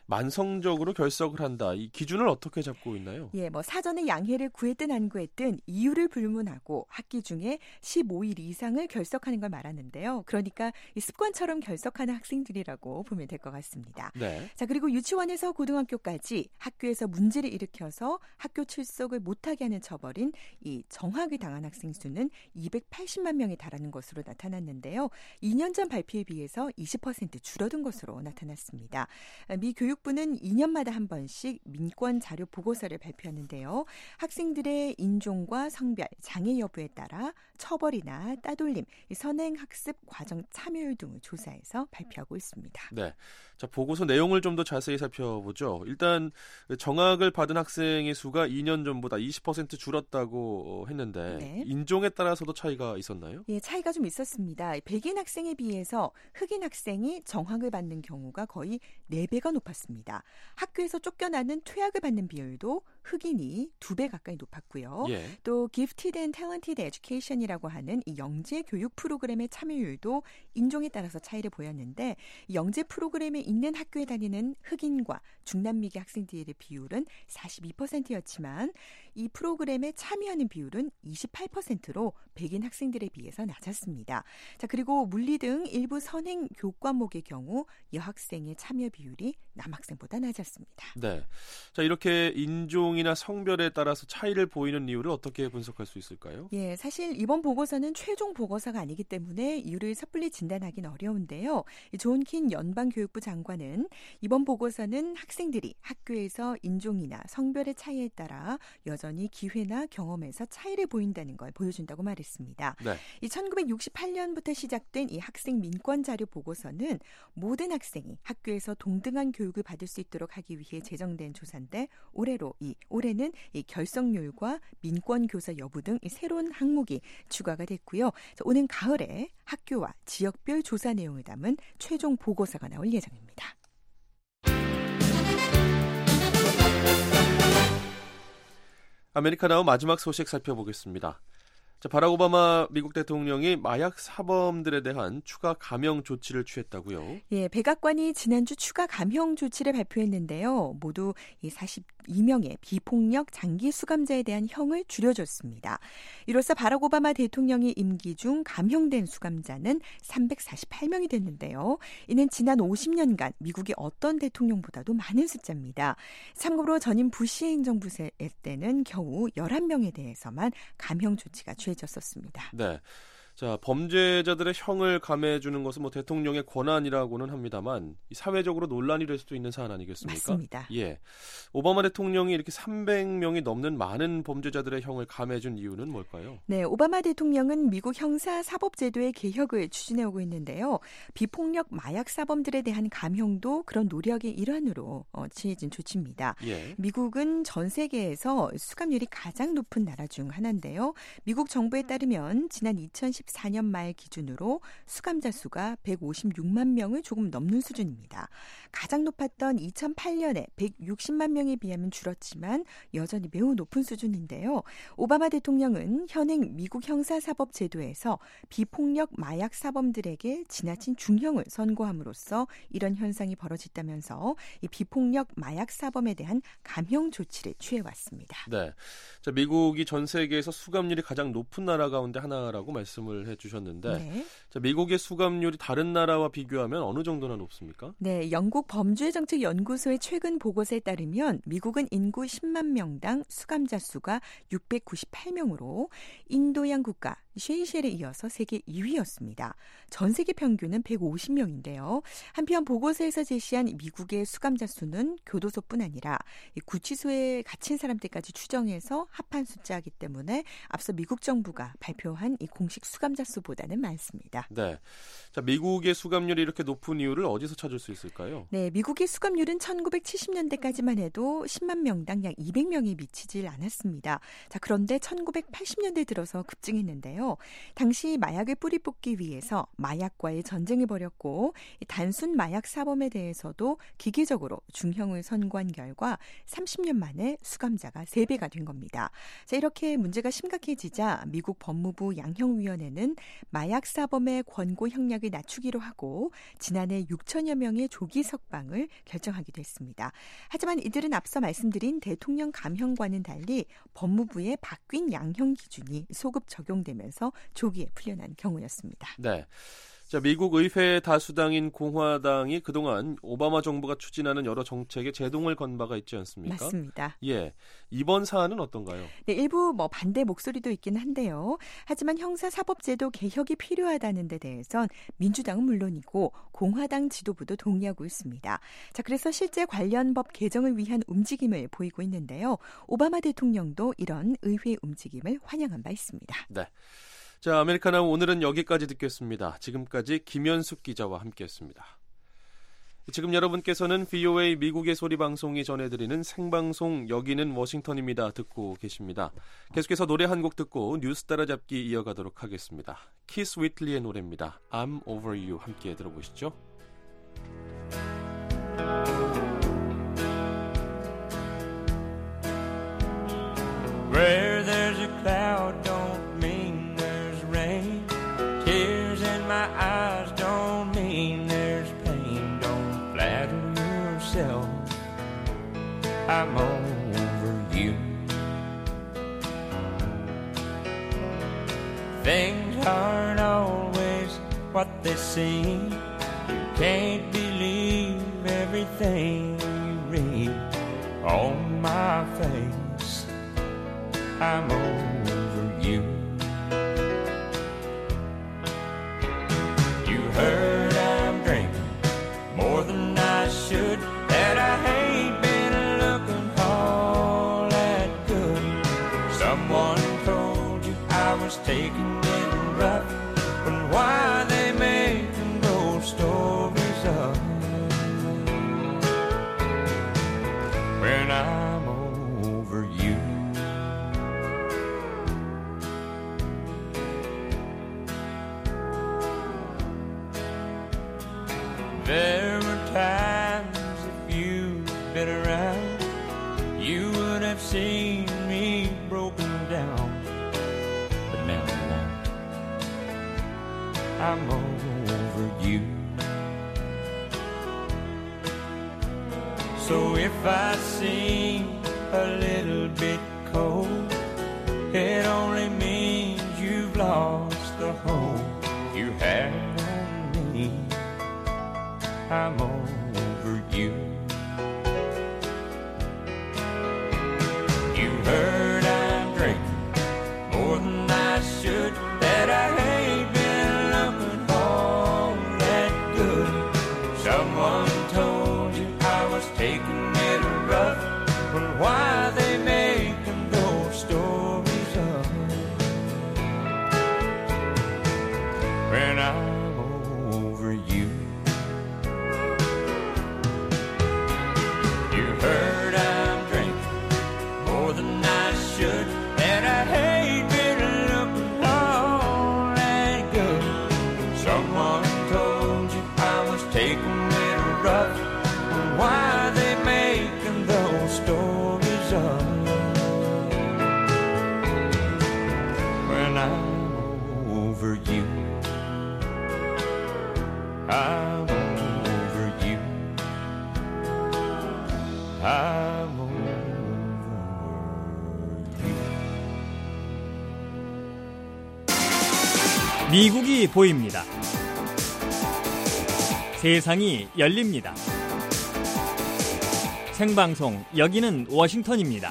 만성적으로 결석을 한다. 이 기준을 어떻게 잡고 있나요? 예, 뭐 사전에 양해를 구했든 안 구했든 이유를 불문하고 학기 중에 십오 일 이상을 결석하는 걸 말하는데요. 그러니까 이 습관처럼 결석하는 학생들이라고 보면 될 것 같습니다. 네. 자, 그리고 유치원에서 고등학교까지 학교에서 문제를 일으켜서 학교 출석을 못하게 하는 처벌인 이 정학을 당한 학생 수는 이백팔십만 명에 달하는 것으로 나타났는데요. 이 년 전 발표에 비해서 이십 퍼센트 줄어든 것으로 나타났습니다. 미 교육 교육부는 이 년마다 한 번씩 민권 자료 보고서를 발표하는데요. 학생들의 인종과 성별, 장애 여부에 따라 처벌이나 따돌림, 선행 학습 과정 참여율 등을 조사해서 발표하고 있습니다. 네, 자 보고서 내용을 좀 더 자세히 살펴보죠. 일단 정학을 받은 학생의 수가 이 년 전보다 이십 퍼센트 줄었다고 했는데 네. 인종에 따라서도 차이가 있었나요? 예, 차이가 좀 있었습니다. 백인 학생에 비해서 흑인 학생이 정학을 받는 경우가 거의 네 배가 높았습니다. 학교에서 쫓겨나는 퇴학을 받는 비율도 흑인이 두 배 가까이 높았고요. 예. 또 Gifted and Talented Education이라고 하는 이 영재 교육 프로그램의 참여율도 인종에 따라서 차이를 보였는데 영재 프로그램에 있는 학교에 다니는 흑인과 중남미계 학생들의 비율은 사십이 퍼센트였지만 이 프로그램에 참여하는 비율은 이십팔 퍼센트로 백인 학생들에 비해서 낮았습니다. 자, 그리고 물리 등 일부 선행 교과목의 경우 여학생의 참여 비율이 남학생보다 낮았습니다. 네. 자, 이렇게 인종이나 성별에 따라서 차이를 보이는 이유를 어떻게 분석할 수 있을까요? 예, 사실 이번 보고서는 최종 보고서가 아니기 때문에 이유를 섣불리 진단하기는 어려운데요. 존 킨 연방교육부 장관은 이번 보고서는 학생들이 학교에서 인종이나 성별의 차이에 따라 여전히 기회나 경험에서 차이를 보인다는 걸 보여준다고 말했습니다. 네. 이 천구백육십팔 년부터 시작된 이 학생 민권 자료 보고서는 모든 학생이 학교에서 동등한 교육을 받을 수 있도록 하기 위해 제정된 조사인데 올해로 이 올해는 이 결석률과 민권 교사 여부 등 이 새로운 항목이 추가가 됐고요. 오는 가을에 학교와 지역별 조사 내용을 담은 최종 보고서가 나올 예정입니다. 아메리카나우 마지막 소식 살펴보겠습니다. 자, 바락 오바마 미국 대통령이 마약 사범들에 대한 추가 감형 조치를 취했다고요? 예, 백악관이 지난주 추가 감형 조치를 발표했는데요. 모두 이 사십이 명의 비폭력 장기 수감자에 대한 형을 줄여줬습니다. 이로써 바락 오바마 대통령의 임기 중 감형된 수감자는 삼백사십팔 명이 됐는데요. 이는 지난 오십 년간 미국의 어떤 대통령보다도 많은 숫자입니다. 참고로 전임 부시 행정부 때는 겨우 열한 명에 대해서만 감형 조치가 취했습니다. 졌었습니다. 네, 자 범죄자들의 형을 감해주는 것은 뭐 대통령의 권한이라고는 합니다만 사회적으로 논란이 될 수도 있는 사안 아니겠습니까? 맞습니다. 예, 오바마 대통령이 이렇게 삼백 명이 넘는 많은 범죄자들의 형을 감해준 이유는 뭘까요? 네, 오바마 대통령은 미국 형사사법제도의 개혁을 추진해오고 있는데요. 비폭력 마약 사범들에 대한 감형도 그런 노력의 일환으로 어, 취해진 조치입니다. 예. 미국은 전 세계에서 수감률이 가장 높은 나라 중 하나인데요. 미국 정부에 따르면 지난 이천십사 년 말 기준으로 수감자 수가 백오십육만 명을 조금 넘는 수준입니다. 가장 높았던 이천팔 년에 백육십만 명에 비하면 줄었지만 여전히 매우 높은 수준인데요. 오바마 대통령은 현행 미국 형사사법 제도에서 비폭력 마약 사범들에게 지나친 중형을 선고함으로써 이런 현상이 벌어졌다면서 이 비폭력 마약 사범에 대한 감형 조치를 취해왔습니다. 네, 자, 미국이 전 세계에서 수감률이 가장 높은 나라 가운데 하나라고 말씀을 해주셨는데 네. 자, 미국의 수감률이 다른 나라와 비교하면 어느 정도나 높습니까? 네, 영국 범죄정책연구소의 최근 보고서에 따르면 미국은 인구 십만 명당 수감자 수가 육백구십팔 명으로 인도양 국가 셰이셸에 이어서 세계 이 위였습니다. 전 세계 평균은 백오십 명인데요. 한편 보고서에서 제시한 미국의 수감자 수는 교도소뿐 아니라 구치소에 갇힌 사람들까지 추정해서 합한 숫자이기 때문에 앞서 미국 정부가 발표한 이 공식 수감자 수보다는 많습니다. 네, 자, 미국의 수감률이 이렇게 높은 이유를 어디서 찾을 수 있을까요? 네, 미국의 수감률은 천구백칠십 년대까지만 해도 십만 명당 약 이백 명이 미치질 않았습니다. 자, 그런데 천구백팔십 년대 들어서 급증했는데요. 당시 마약을 뿌리 뽑기 위해서 마약과의 전쟁을 벌였고 단순 마약 사범에 대해서도 기계적으로 중형을 선고한 결과 삼십 년 만에 수감자가 세 배가 된 겁니다. 자, 이렇게 문제가 심각해지자 미국 법무부 양형위원회는 마약 사범의 권고 형량을 낮추기로 하고 지난해 육천여 명의 조기 석방을 결정하기도 했습니다. 하지만 이들은 앞서 말씀드린 대통령 감형과는 달리 법무부의 바뀐 양형 기준이 소급 적용되면서 조기에 풀려난 경우였습니다. 네. 자, 미국 의회 다수당인 공화당이 그동안 오바마 정부가 추진하는 여러 정책에 제동을 건 바가 있지 않습니까? 맞습니다. 예, 이번 사안은 어떤가요? 네, 일부 뭐 반대 목소리도 있긴 한데요. 하지만 형사사법제도 개혁이 필요하다는 데 대해선 민주당은 물론이고 공화당 지도부도 동의하고 있습니다. 자, 그래서 실제 관련 법 개정을 위한 움직임을 보이고 있는데요. 오바마 대통령도 이런 의회 움직임을 환영한 바 있습니다. 네. 자, 아메리카나우 오늘은 여기까지 듣겠습니다. 지금까지 김현숙 기자와 함께했습니다. 지금 여러분께서는 브이오에이 미국의 소리 방송이 전해드리는 생방송 여기는 워싱턴입니다. 듣고 계십니다. 계속해서 노래 한 곡 듣고 뉴스 따라잡기 이어가도록 하겠습니다. 키스 위틀리의 노래입니다. I'm over you 함께 들어보시죠. Where there's a cloud don't mean there's rain. Tears in my eyes don't mean there's pain. Don't flatter yourself. I'm over you. Things aren't always what they seem. You can't believe everything you read on my face. I'm over you. You heard I'm drinking more than I should, that I ain't been looking all that good. Someone told you I was taking it rough, but why they making those stories up when I'm over you? I'm over you. So if I seem a little bit cold, it only means you've lost the hope you had on me. I'm over you. You heard I'm drinking more than I should, that I ain't been looking all that good. Someone told you I was taking it rough, well, why they making those stories up when I'm over you? You heard I'm drinking more than I should, and I ain't been looking all that good. Someone told you I was taking it rough, well, why they making those stories up when I'm over you? I'm over you. I'm over you. 미국이 보입니다. 세상이 열립니다. 생방송, 여기는 워싱턴입니다.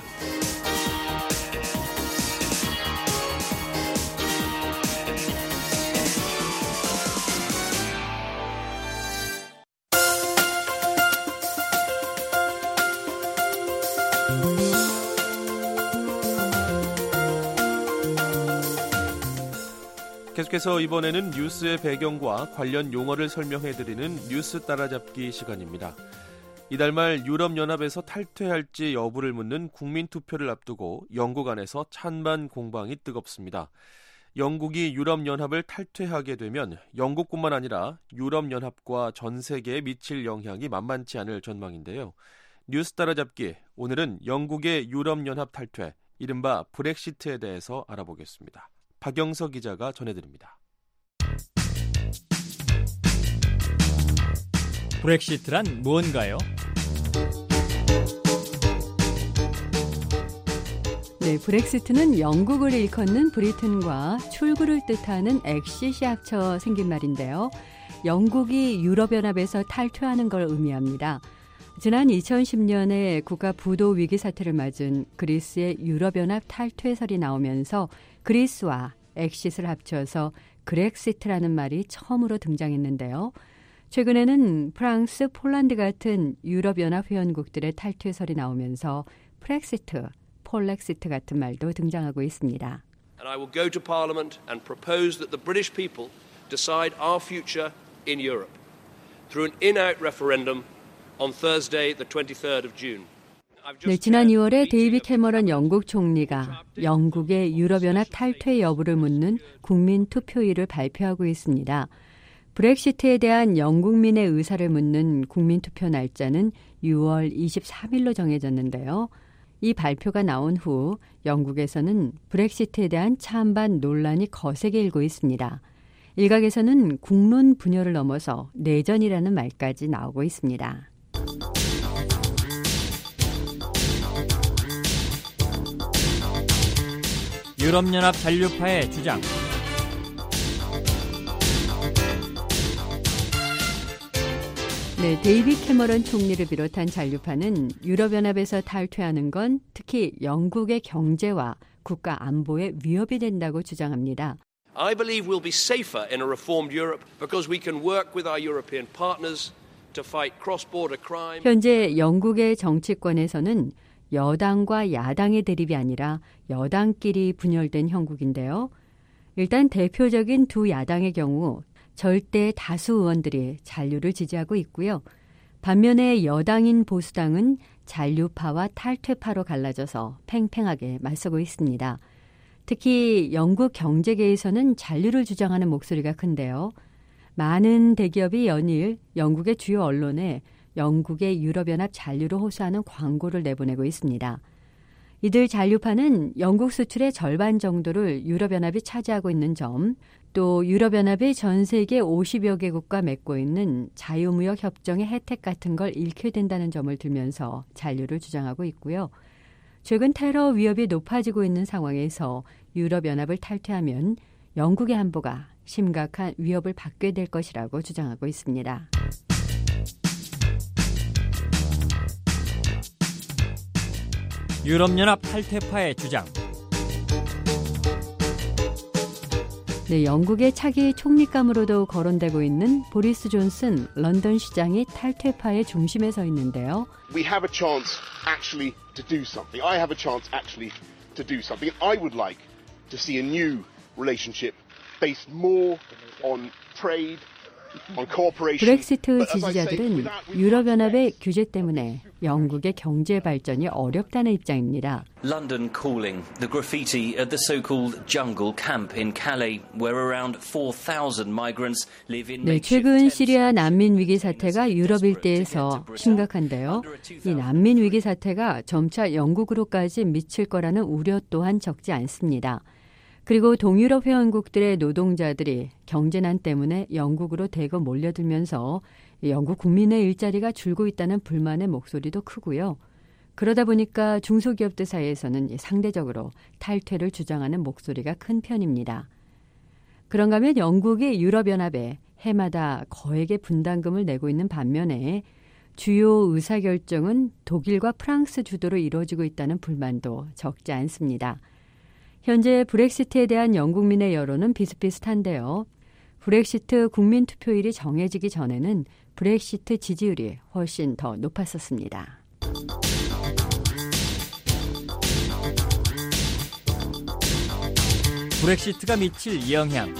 계속해서 이번에는 뉴스의 배경과 관련 용어를 설명해드리는 뉴스 따라잡기 시간입니다. 이달 말 유럽연합에서 탈퇴할지 여부를 묻는 국민투표를 앞두고 영국 안에서 찬반 공방이 뜨겁습니다. 영국이 유럽연합을 탈퇴하게 되면 영국뿐만 아니라 유럽연합과 전 세계에 미칠 영향이 만만치 않을 전망인데요. 뉴스 따라잡기, 오늘은 영국의 유럽연합 탈퇴, 이른바 브렉시트에 대해서 알아보겠습니다. 박영서 기자가 전해드립니다. 브렉시트란 무언가요? 네, 브렉시트는 영국을 일컫는 브리튼과 출구를 뜻하는 엑싯이 합쳐 생긴 말인데요. 영국이 유럽연합에서 탈퇴하는 걸 의미합니다. 지난 이천십 년에 국가 부도 위기 사태를 맞은 그리스의 유럽연합 탈퇴설이 나오면서 그리스와 엑싯을 합쳐서 그렉시트라는 말이 처음으로 등장했는데요. 최근에는 프랑스, 폴란드 같은 유럽연합 회원국들의 탈퇴설이 나오면서 프렉시트, 폴렉시트 같은 말도 등장하고 있습니다. And I will go to Parliament and propose that the British people decide our future in Europe through an in-out referendum on Thursday, the twenty-third of June. 네, 지난 이월에 데이빗 캐머런 영국 총리가 영국의 유럽연합 탈퇴 여부를 묻는 국민 투표일을 발표하고 있습니다. 브렉시트에 대한 영국민의 의사를 묻는 국민투표 날짜는 유월 이십삼일로 정해졌는데요. 이 발표가 나온 후 영국에서는 브렉시트에 대한 찬반 논란이 거세게 일고 있습니다. 일각에서는 국론 분열을 넘어서 내전이라는 말까지 나오고 있습니다. 유럽연합 잔류파의 주장. 네, 데이빗 캐머런 총리를 비롯한 잔류파는 유럽연합에서 탈퇴하는 건 특히 영국의 경제와 국가 안보에 위협이 된다고 주장합니다. I believe we'll be safer in a reformed Europe because we can work with our European partners to fight cross-border crime. 현재 영국의 정치권에서는 여당과 야당의 대립이 아니라 여당끼리 분열된 형국인데요. 일단 대표적인 두 야당의 경우 절대 다수 의원들이 잔류를 지지하고 있고요. 반면에 여당인 보수당은 잔류파와 탈퇴파로 갈라져서 팽팽하게 맞서고 있습니다. 특히 영국 경제계에서는 잔류를 주장하는 목소리가 큰데요. 많은 대기업이 연일 영국의 주요 언론에 영국의 유럽연합 잔류를 호소하는 광고를 내보내고 있습니다. 이들 잔류파는 영국 수출의 절반 정도를 유럽연합이 차지하고 있는 점, 또 유럽연합이 전 세계 오십여 개국과 맺고 있는 자유무역 협정의 혜택 같은 걸 잃게 된다는 점을 들면서 잔류를 주장하고 있고요. 최근 테러 위협이 높아지고 있는 상황에서 유럽연합을 탈퇴하면 영국의 안보가 심각한 위협을 받게 될 것이라고 주장하고 있습니다. 유럽연합 탈퇴파의 주장. 네, 영국의 차기 총리감으로도 거론되고 있는 보리스 존슨 런던 시장이 탈퇴파의 중심에 서 있는데요. We have a chance actually to do something. I have a chance actually to do something. I would like to see a new relationship based more on trade. 브렉시트 지지자들은 유럽연합의 규제 때문에 영국의 경제 발전이 어렵다는 입장입니다. London calling the graffiti at the so-called jungle camp in Calais, where around four thousand migrants live in. 네, 최근 시리아 난민 위기 사태가 유럽 일대에서 심각한데요. 이 난민 위기 사태가 점차 영국으로까지 미칠 거라는 우려 또한 적지 않습니다. 그리고 동유럽 회원국들의 노동자들이 경제난 때문에 영국으로 대거 몰려들면서 영국 국민의 일자리가 줄고 있다는 불만의 목소리도 크고요. 그러다 보니까 중소기업들 사이에서는 상대적으로 탈퇴를 주장하는 목소리가 큰 편입니다. 그런가 하면 영국이 유럽연합에 해마다 거액의 분담금을 내고 있는 반면에 주요 의사결정은 독일과 프랑스 주도로 이루어지고 있다는 불만도 적지 않습니다. 현재 브렉시트에 대한 영국민의 여론은 비슷비슷한데요. 브렉시트 국민투표일이 정해지기 전에는 브렉시트 지지율이 훨씬 더 높았었습니다. 브렉시트가 미칠 영향.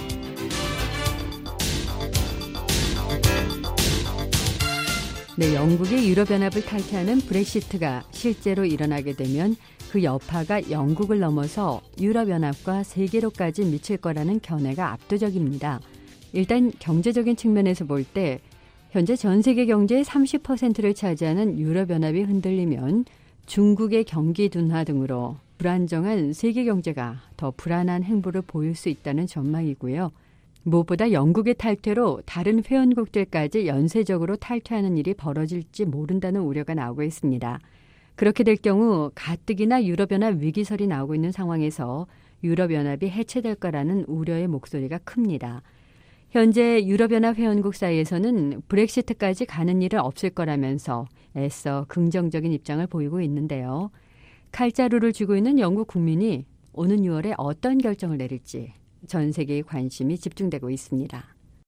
네, 영국이 유럽연합을 탈퇴하는 브렉시트가 실제로 일어나게 되면 그 여파가 영국을 넘어서 유럽연합과 세계로까지 미칠 거라는 견해가 압도적입니다. 일단 경제적인 측면에서 볼 때 현재 전 세계 경제의 삼십 퍼센트를 차지하는 유럽연합이 흔들리면 중국의 경기 둔화 등으로 불안정한 세계 경제가 더 불안한 행보를 보일 수 있다는 전망이고요. 무엇보다 영국의 탈퇴로 다른 회원국들까지 연쇄적으로 탈퇴하는 일이 벌어질지 모른다는 우려가 나오고 있습니다. 그렇게 될 경우 가뜩이나 유럽연합 위기설이 나오고 있는 상황에서 유럽연합이 해체될 거라는 우려의 목소리가 큽니다. 현재 유럽연합 회원국 사이에서는 브렉시트까지 가는 일은 없을 거라면서 애써 긍정적인 입장을 보이고 있는데요. 칼자루를 쥐고 있는 영국 국민이 오는 유월에 어떤 결정을 내릴지 전 세계의 관심이 집중되고 있습니다.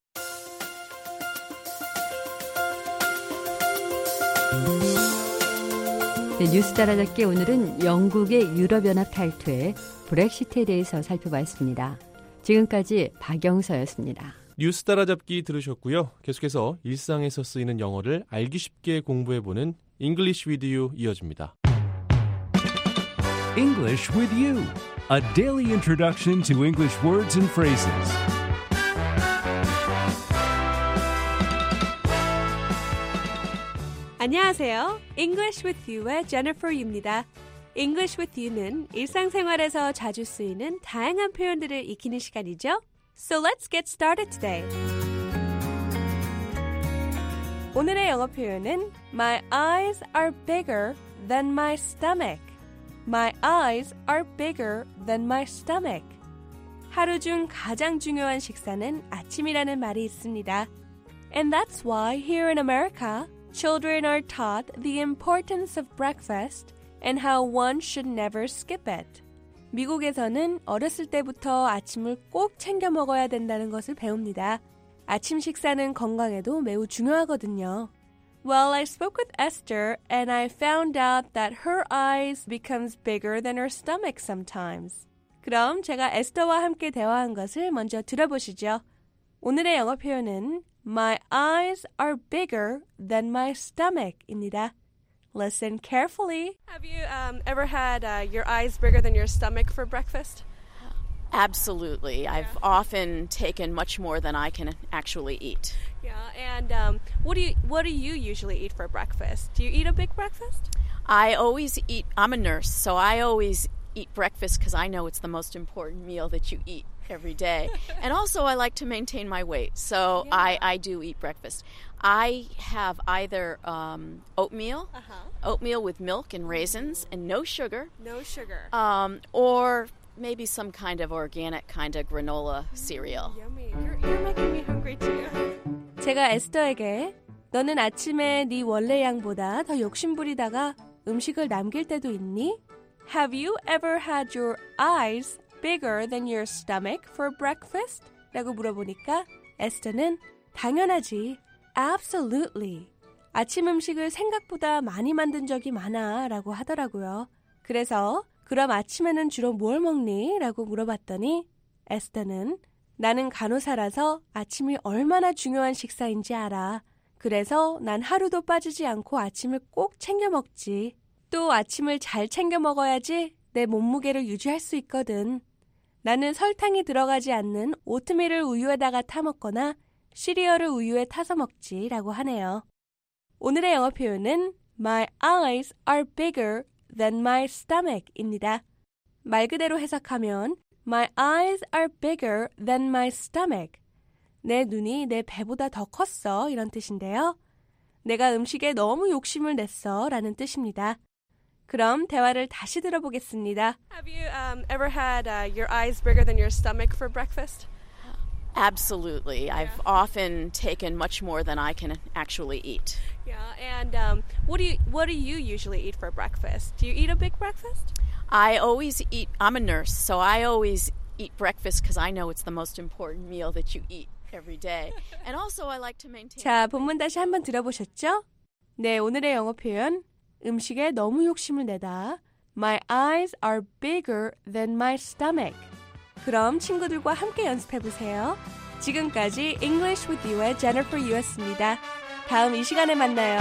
네, 뉴스 따라잡기 오늘은 영국의 유럽연합 탈퇴, 브렉시트에 대해서 살펴봤습니다. 지금까지 박영서였습니다. 뉴스 따라잡기 들으셨고요. 계속해서 일상에서 쓰이는 영어를 알기 쉽게 공부해보는 English with You 이어집니다. English with You, a daily introduction to English words and phrases. 안녕하세요. English with You의 Jennifer Yu입니다. English with You는 일상생활에서 자주 쓰이는 다양한 표현들을 익히는 시간이죠. So let's get started today. 오늘의 영어 표현은 My eyes are bigger than my stomach. My eyes are bigger than my stomach. 하루 중 가장 중요한 식사는 아침이라는 말이 있습니다. And that's why here in America, children are taught the importance of breakfast and how one should never skip it. 미국에서는 어렸을 때부터 아침을 꼭 챙겨 먹어야 된다는 것을 배웁니다. 아침 식사는 건강에도 매우 중요하거든요. Well, I spoke with Esther and I found out that her eyes becomes bigger than her stomach sometimes. 그럼 제가 에스더와 함께 대화한 것을 먼저 들어보시죠. 오늘의 영어 표현은 My eyes are bigger than my stomach입니다. Listen carefully. Have you um, ever had uh, your eyes bigger than your stomach for breakfast? Absolutely. Yeah. I've often taken much more than I can actually eat. Yeah, and um, what do you what do you usually eat for breakfast? Do you eat a big breakfast? I always eat. I'm a nurse, so I always eat breakfast because I know it's the most important meal that you eat. every day. And also I like to maintain my weight, so yeah. I, I do eat breakfast. I have either um, oatmeal, uh-huh. oatmeal with milk and raisins and no sugar. No sugar. Um, or maybe some kind of organic kind of granola cereal. Mm, yummy. You're, you're making me hungry too. 제가 에스더에게 너는 아침에 네 원래 양보다 더 욕심부리다가 음식을 남길 때도 있니? Have you ever had your eyes bigger than your stomach for breakfast? 라고 물어보니까 에스더는 당연하지. Absolutely. 아침 음식을 생각보다 많이 만든 적이 많아 라고 하더라고요. 그래서 그럼 아침에는 주로 뭘 먹니? 라고 물어봤더니 에스더는 나는 간호사라서 아침이 얼마나 중요한 식사인지 알아. 그래서 난 하루도 빠지지 않고 아침을 꼭 챙겨 먹지. 또 아침을 잘 챙겨 먹어야지 내 몸무게를 유지할 수 있거든. 나는 설탕이 들어가지 않는 오트밀을 우유에다가 타 먹거나 시리얼을 우유에 타서 먹지 라고 하네요. 오늘의 영어 표현은 My eyes are bigger than my stomach 입니다. 말 그대로 해석하면 My eyes are bigger than my stomach. 내 눈이 내 배보다 더 컸어 이런 뜻인데요. 내가 음식에 너무 욕심을 냈어 라는 뜻입니다. 그럼 대화를 다시 들어보겠습니다. Have you um, ever had uh, your eyes bigger than your stomach for breakfast? Absolutely. Yeah. I've often taken much more than I can actually eat. Yeah, and um, what do you what do you usually eat for breakfast? Do you eat a big breakfast? I always eat. I'm a nurse, so I always eat breakfast because I know it's the most important meal that you eat every day. And also, I like to maintain. 자, 본문 다시 한번 들어보셨죠? 네, 오늘의 영어 표현 음식에 너무 욕심을 내다. My eyes are bigger than my stomach. 그럼 친구들과 함께 연습해보세요. 지금까지 English with You의 Jennifer Yu였습니다. 다음 이 시간에 만나요.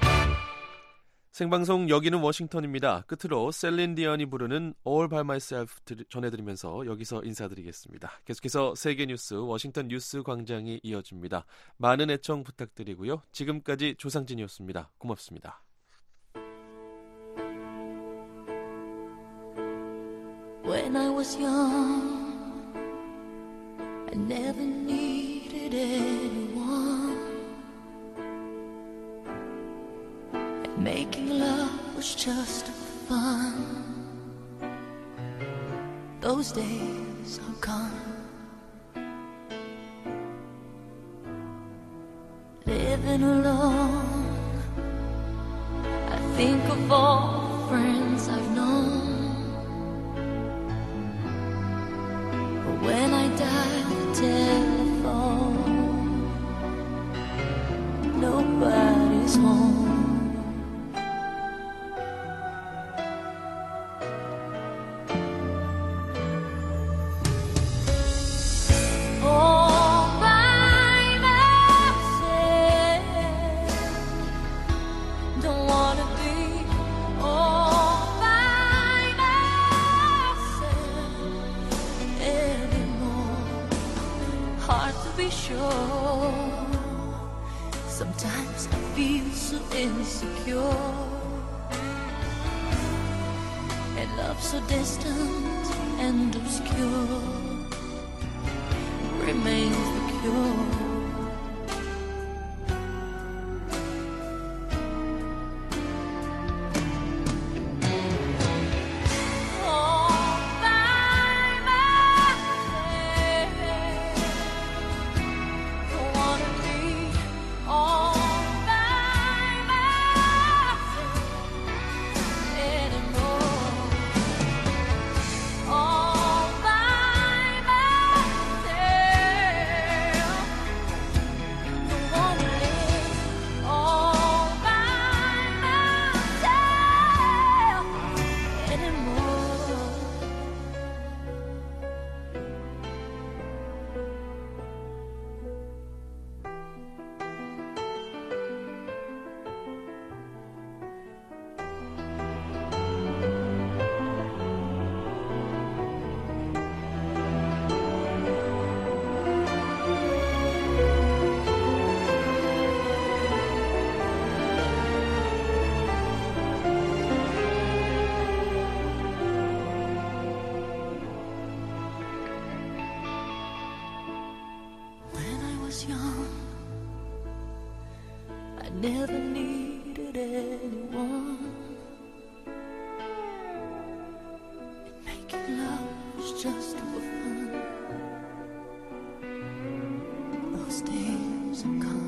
생방송 여기는 워싱턴입니다. 끝으로 셀린 디언이 부르는 All by Myself 전해드리면서 여기서 인사드리겠습니다. 계속해서 세계 뉴스 워싱턴 뉴스 광장이 이어집니다. 많은 애청 부탁드리고요. 지금까지 조상진이었습니다. 고맙습니다. When I was young, I never needed anyone. And making love was just fun. Those days are gone. Living alone, I think of all the friends I've known. When I dial the telephone, nobody's home. All by myself, don't wanna be all by myself anymore. Hard to be sure. Sometimes I feel so insecure, and love so distant and obscure remains the cure. never needed anyone. And making love was just for fun. Those days are gone.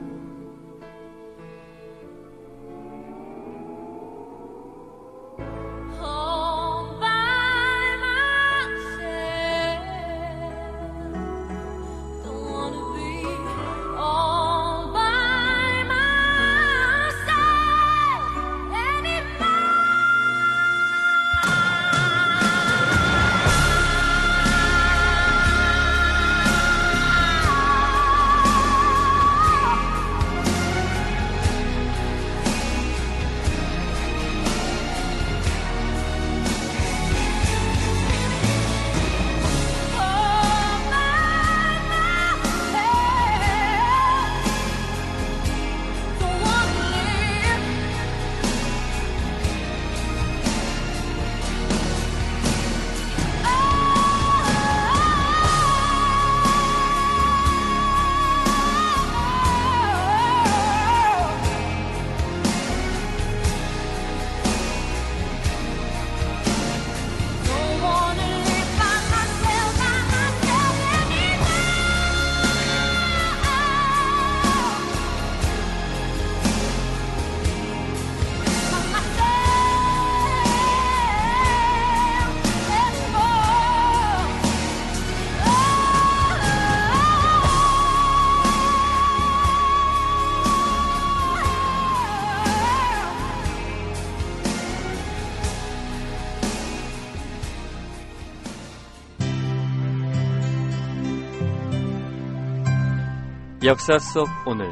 역사 속 오늘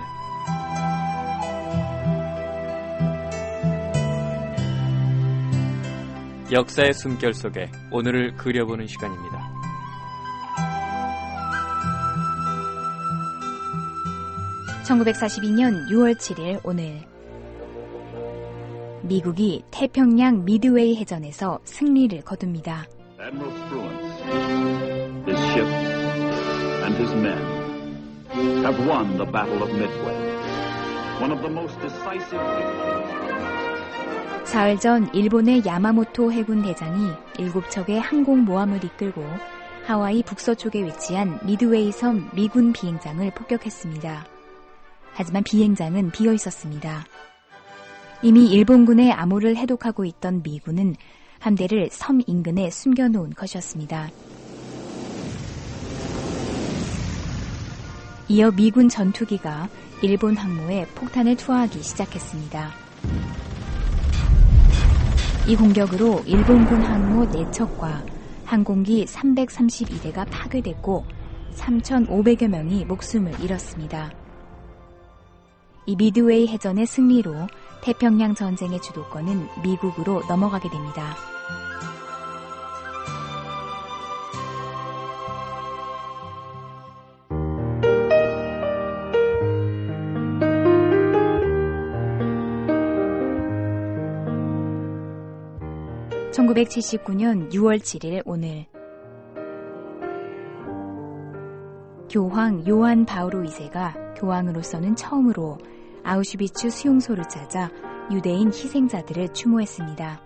역사의 숨결 속에 오늘을 그려보는 시간입니다. 천구백사십이 년 유월 칠일 오늘 미국이 태평양 미드웨이 해전에서 승리를 거둡니다. Admiral Spruance, his ship and his men have won the Battle of Midway, one of the most decisive victories. 사흘 전 일본의 야마모토 해군 대장이 일곱 척의 항공모함을 이끌고 하와이 북서쪽에 위치한 미드웨이 섬 미군 비행장을 폭격했습니다. 하지만 비행장은 비어 있었습니다. 이미 일본군의 암호를 해독하고 있던 미군은 함대를 섬 인근에 숨겨놓은 것이었습니다. 이어 미군 전투기가 일본 항모에 폭탄을 투하하기 시작했습니다. 이 공격으로 일본군 항모 네 척과 항공기 삼백삼십이 대가 파괴됐고 삼천오백여 명이 목숨을 잃었습니다. 이 미드웨이 해전의 승리로 태평양 전쟁의 주도권은 미국으로 넘어가게 됩니다. 천구백칠십구 년 유월 칠일 오늘 교황 요한 바오로 이 세가 교황으로서는 처음으로 아우슈비츠 수용소를 찾아 유대인 희생자들을 추모했습니다.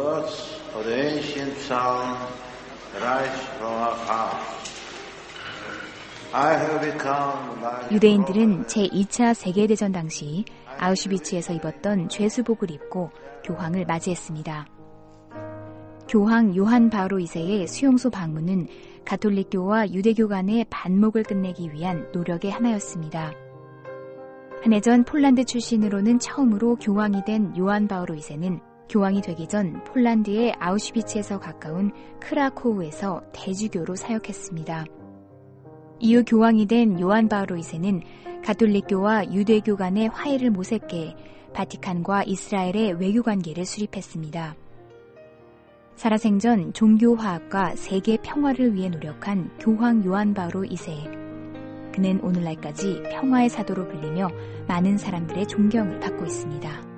유대인들은 제이 차 세계대전 당시 아우슈비츠에서 입었던 죄수복을 입고 교황을 맞이했습니다. 교황 요한 바오로 이 세의 수용소 방문은 가톨릭교와 유대교 간의 반목을 끝내기 위한 노력의 하나였습니다. 한 해 전 폴란드 출신으로는 처음으로 교황이 된 요한 바오로 이 세는 교황이 되기 전 폴란드의 아우슈비츠에서 가까운 크라코우에서 대주교로 사역했습니다. 이후 교황이 된 요한 바오로 이 세는 가톨릭교와 유대교 간의 화해를 모색해 바티칸과 이스라엘의 외교관계를 수립했습니다. 살아생전 종교화합과 세계 평화를 위해 노력한 교황 요한 바오로 이 세. 그는 오늘날까지 평화의 사도로 불리며 많은 사람들의 존경을 받고 있습니다.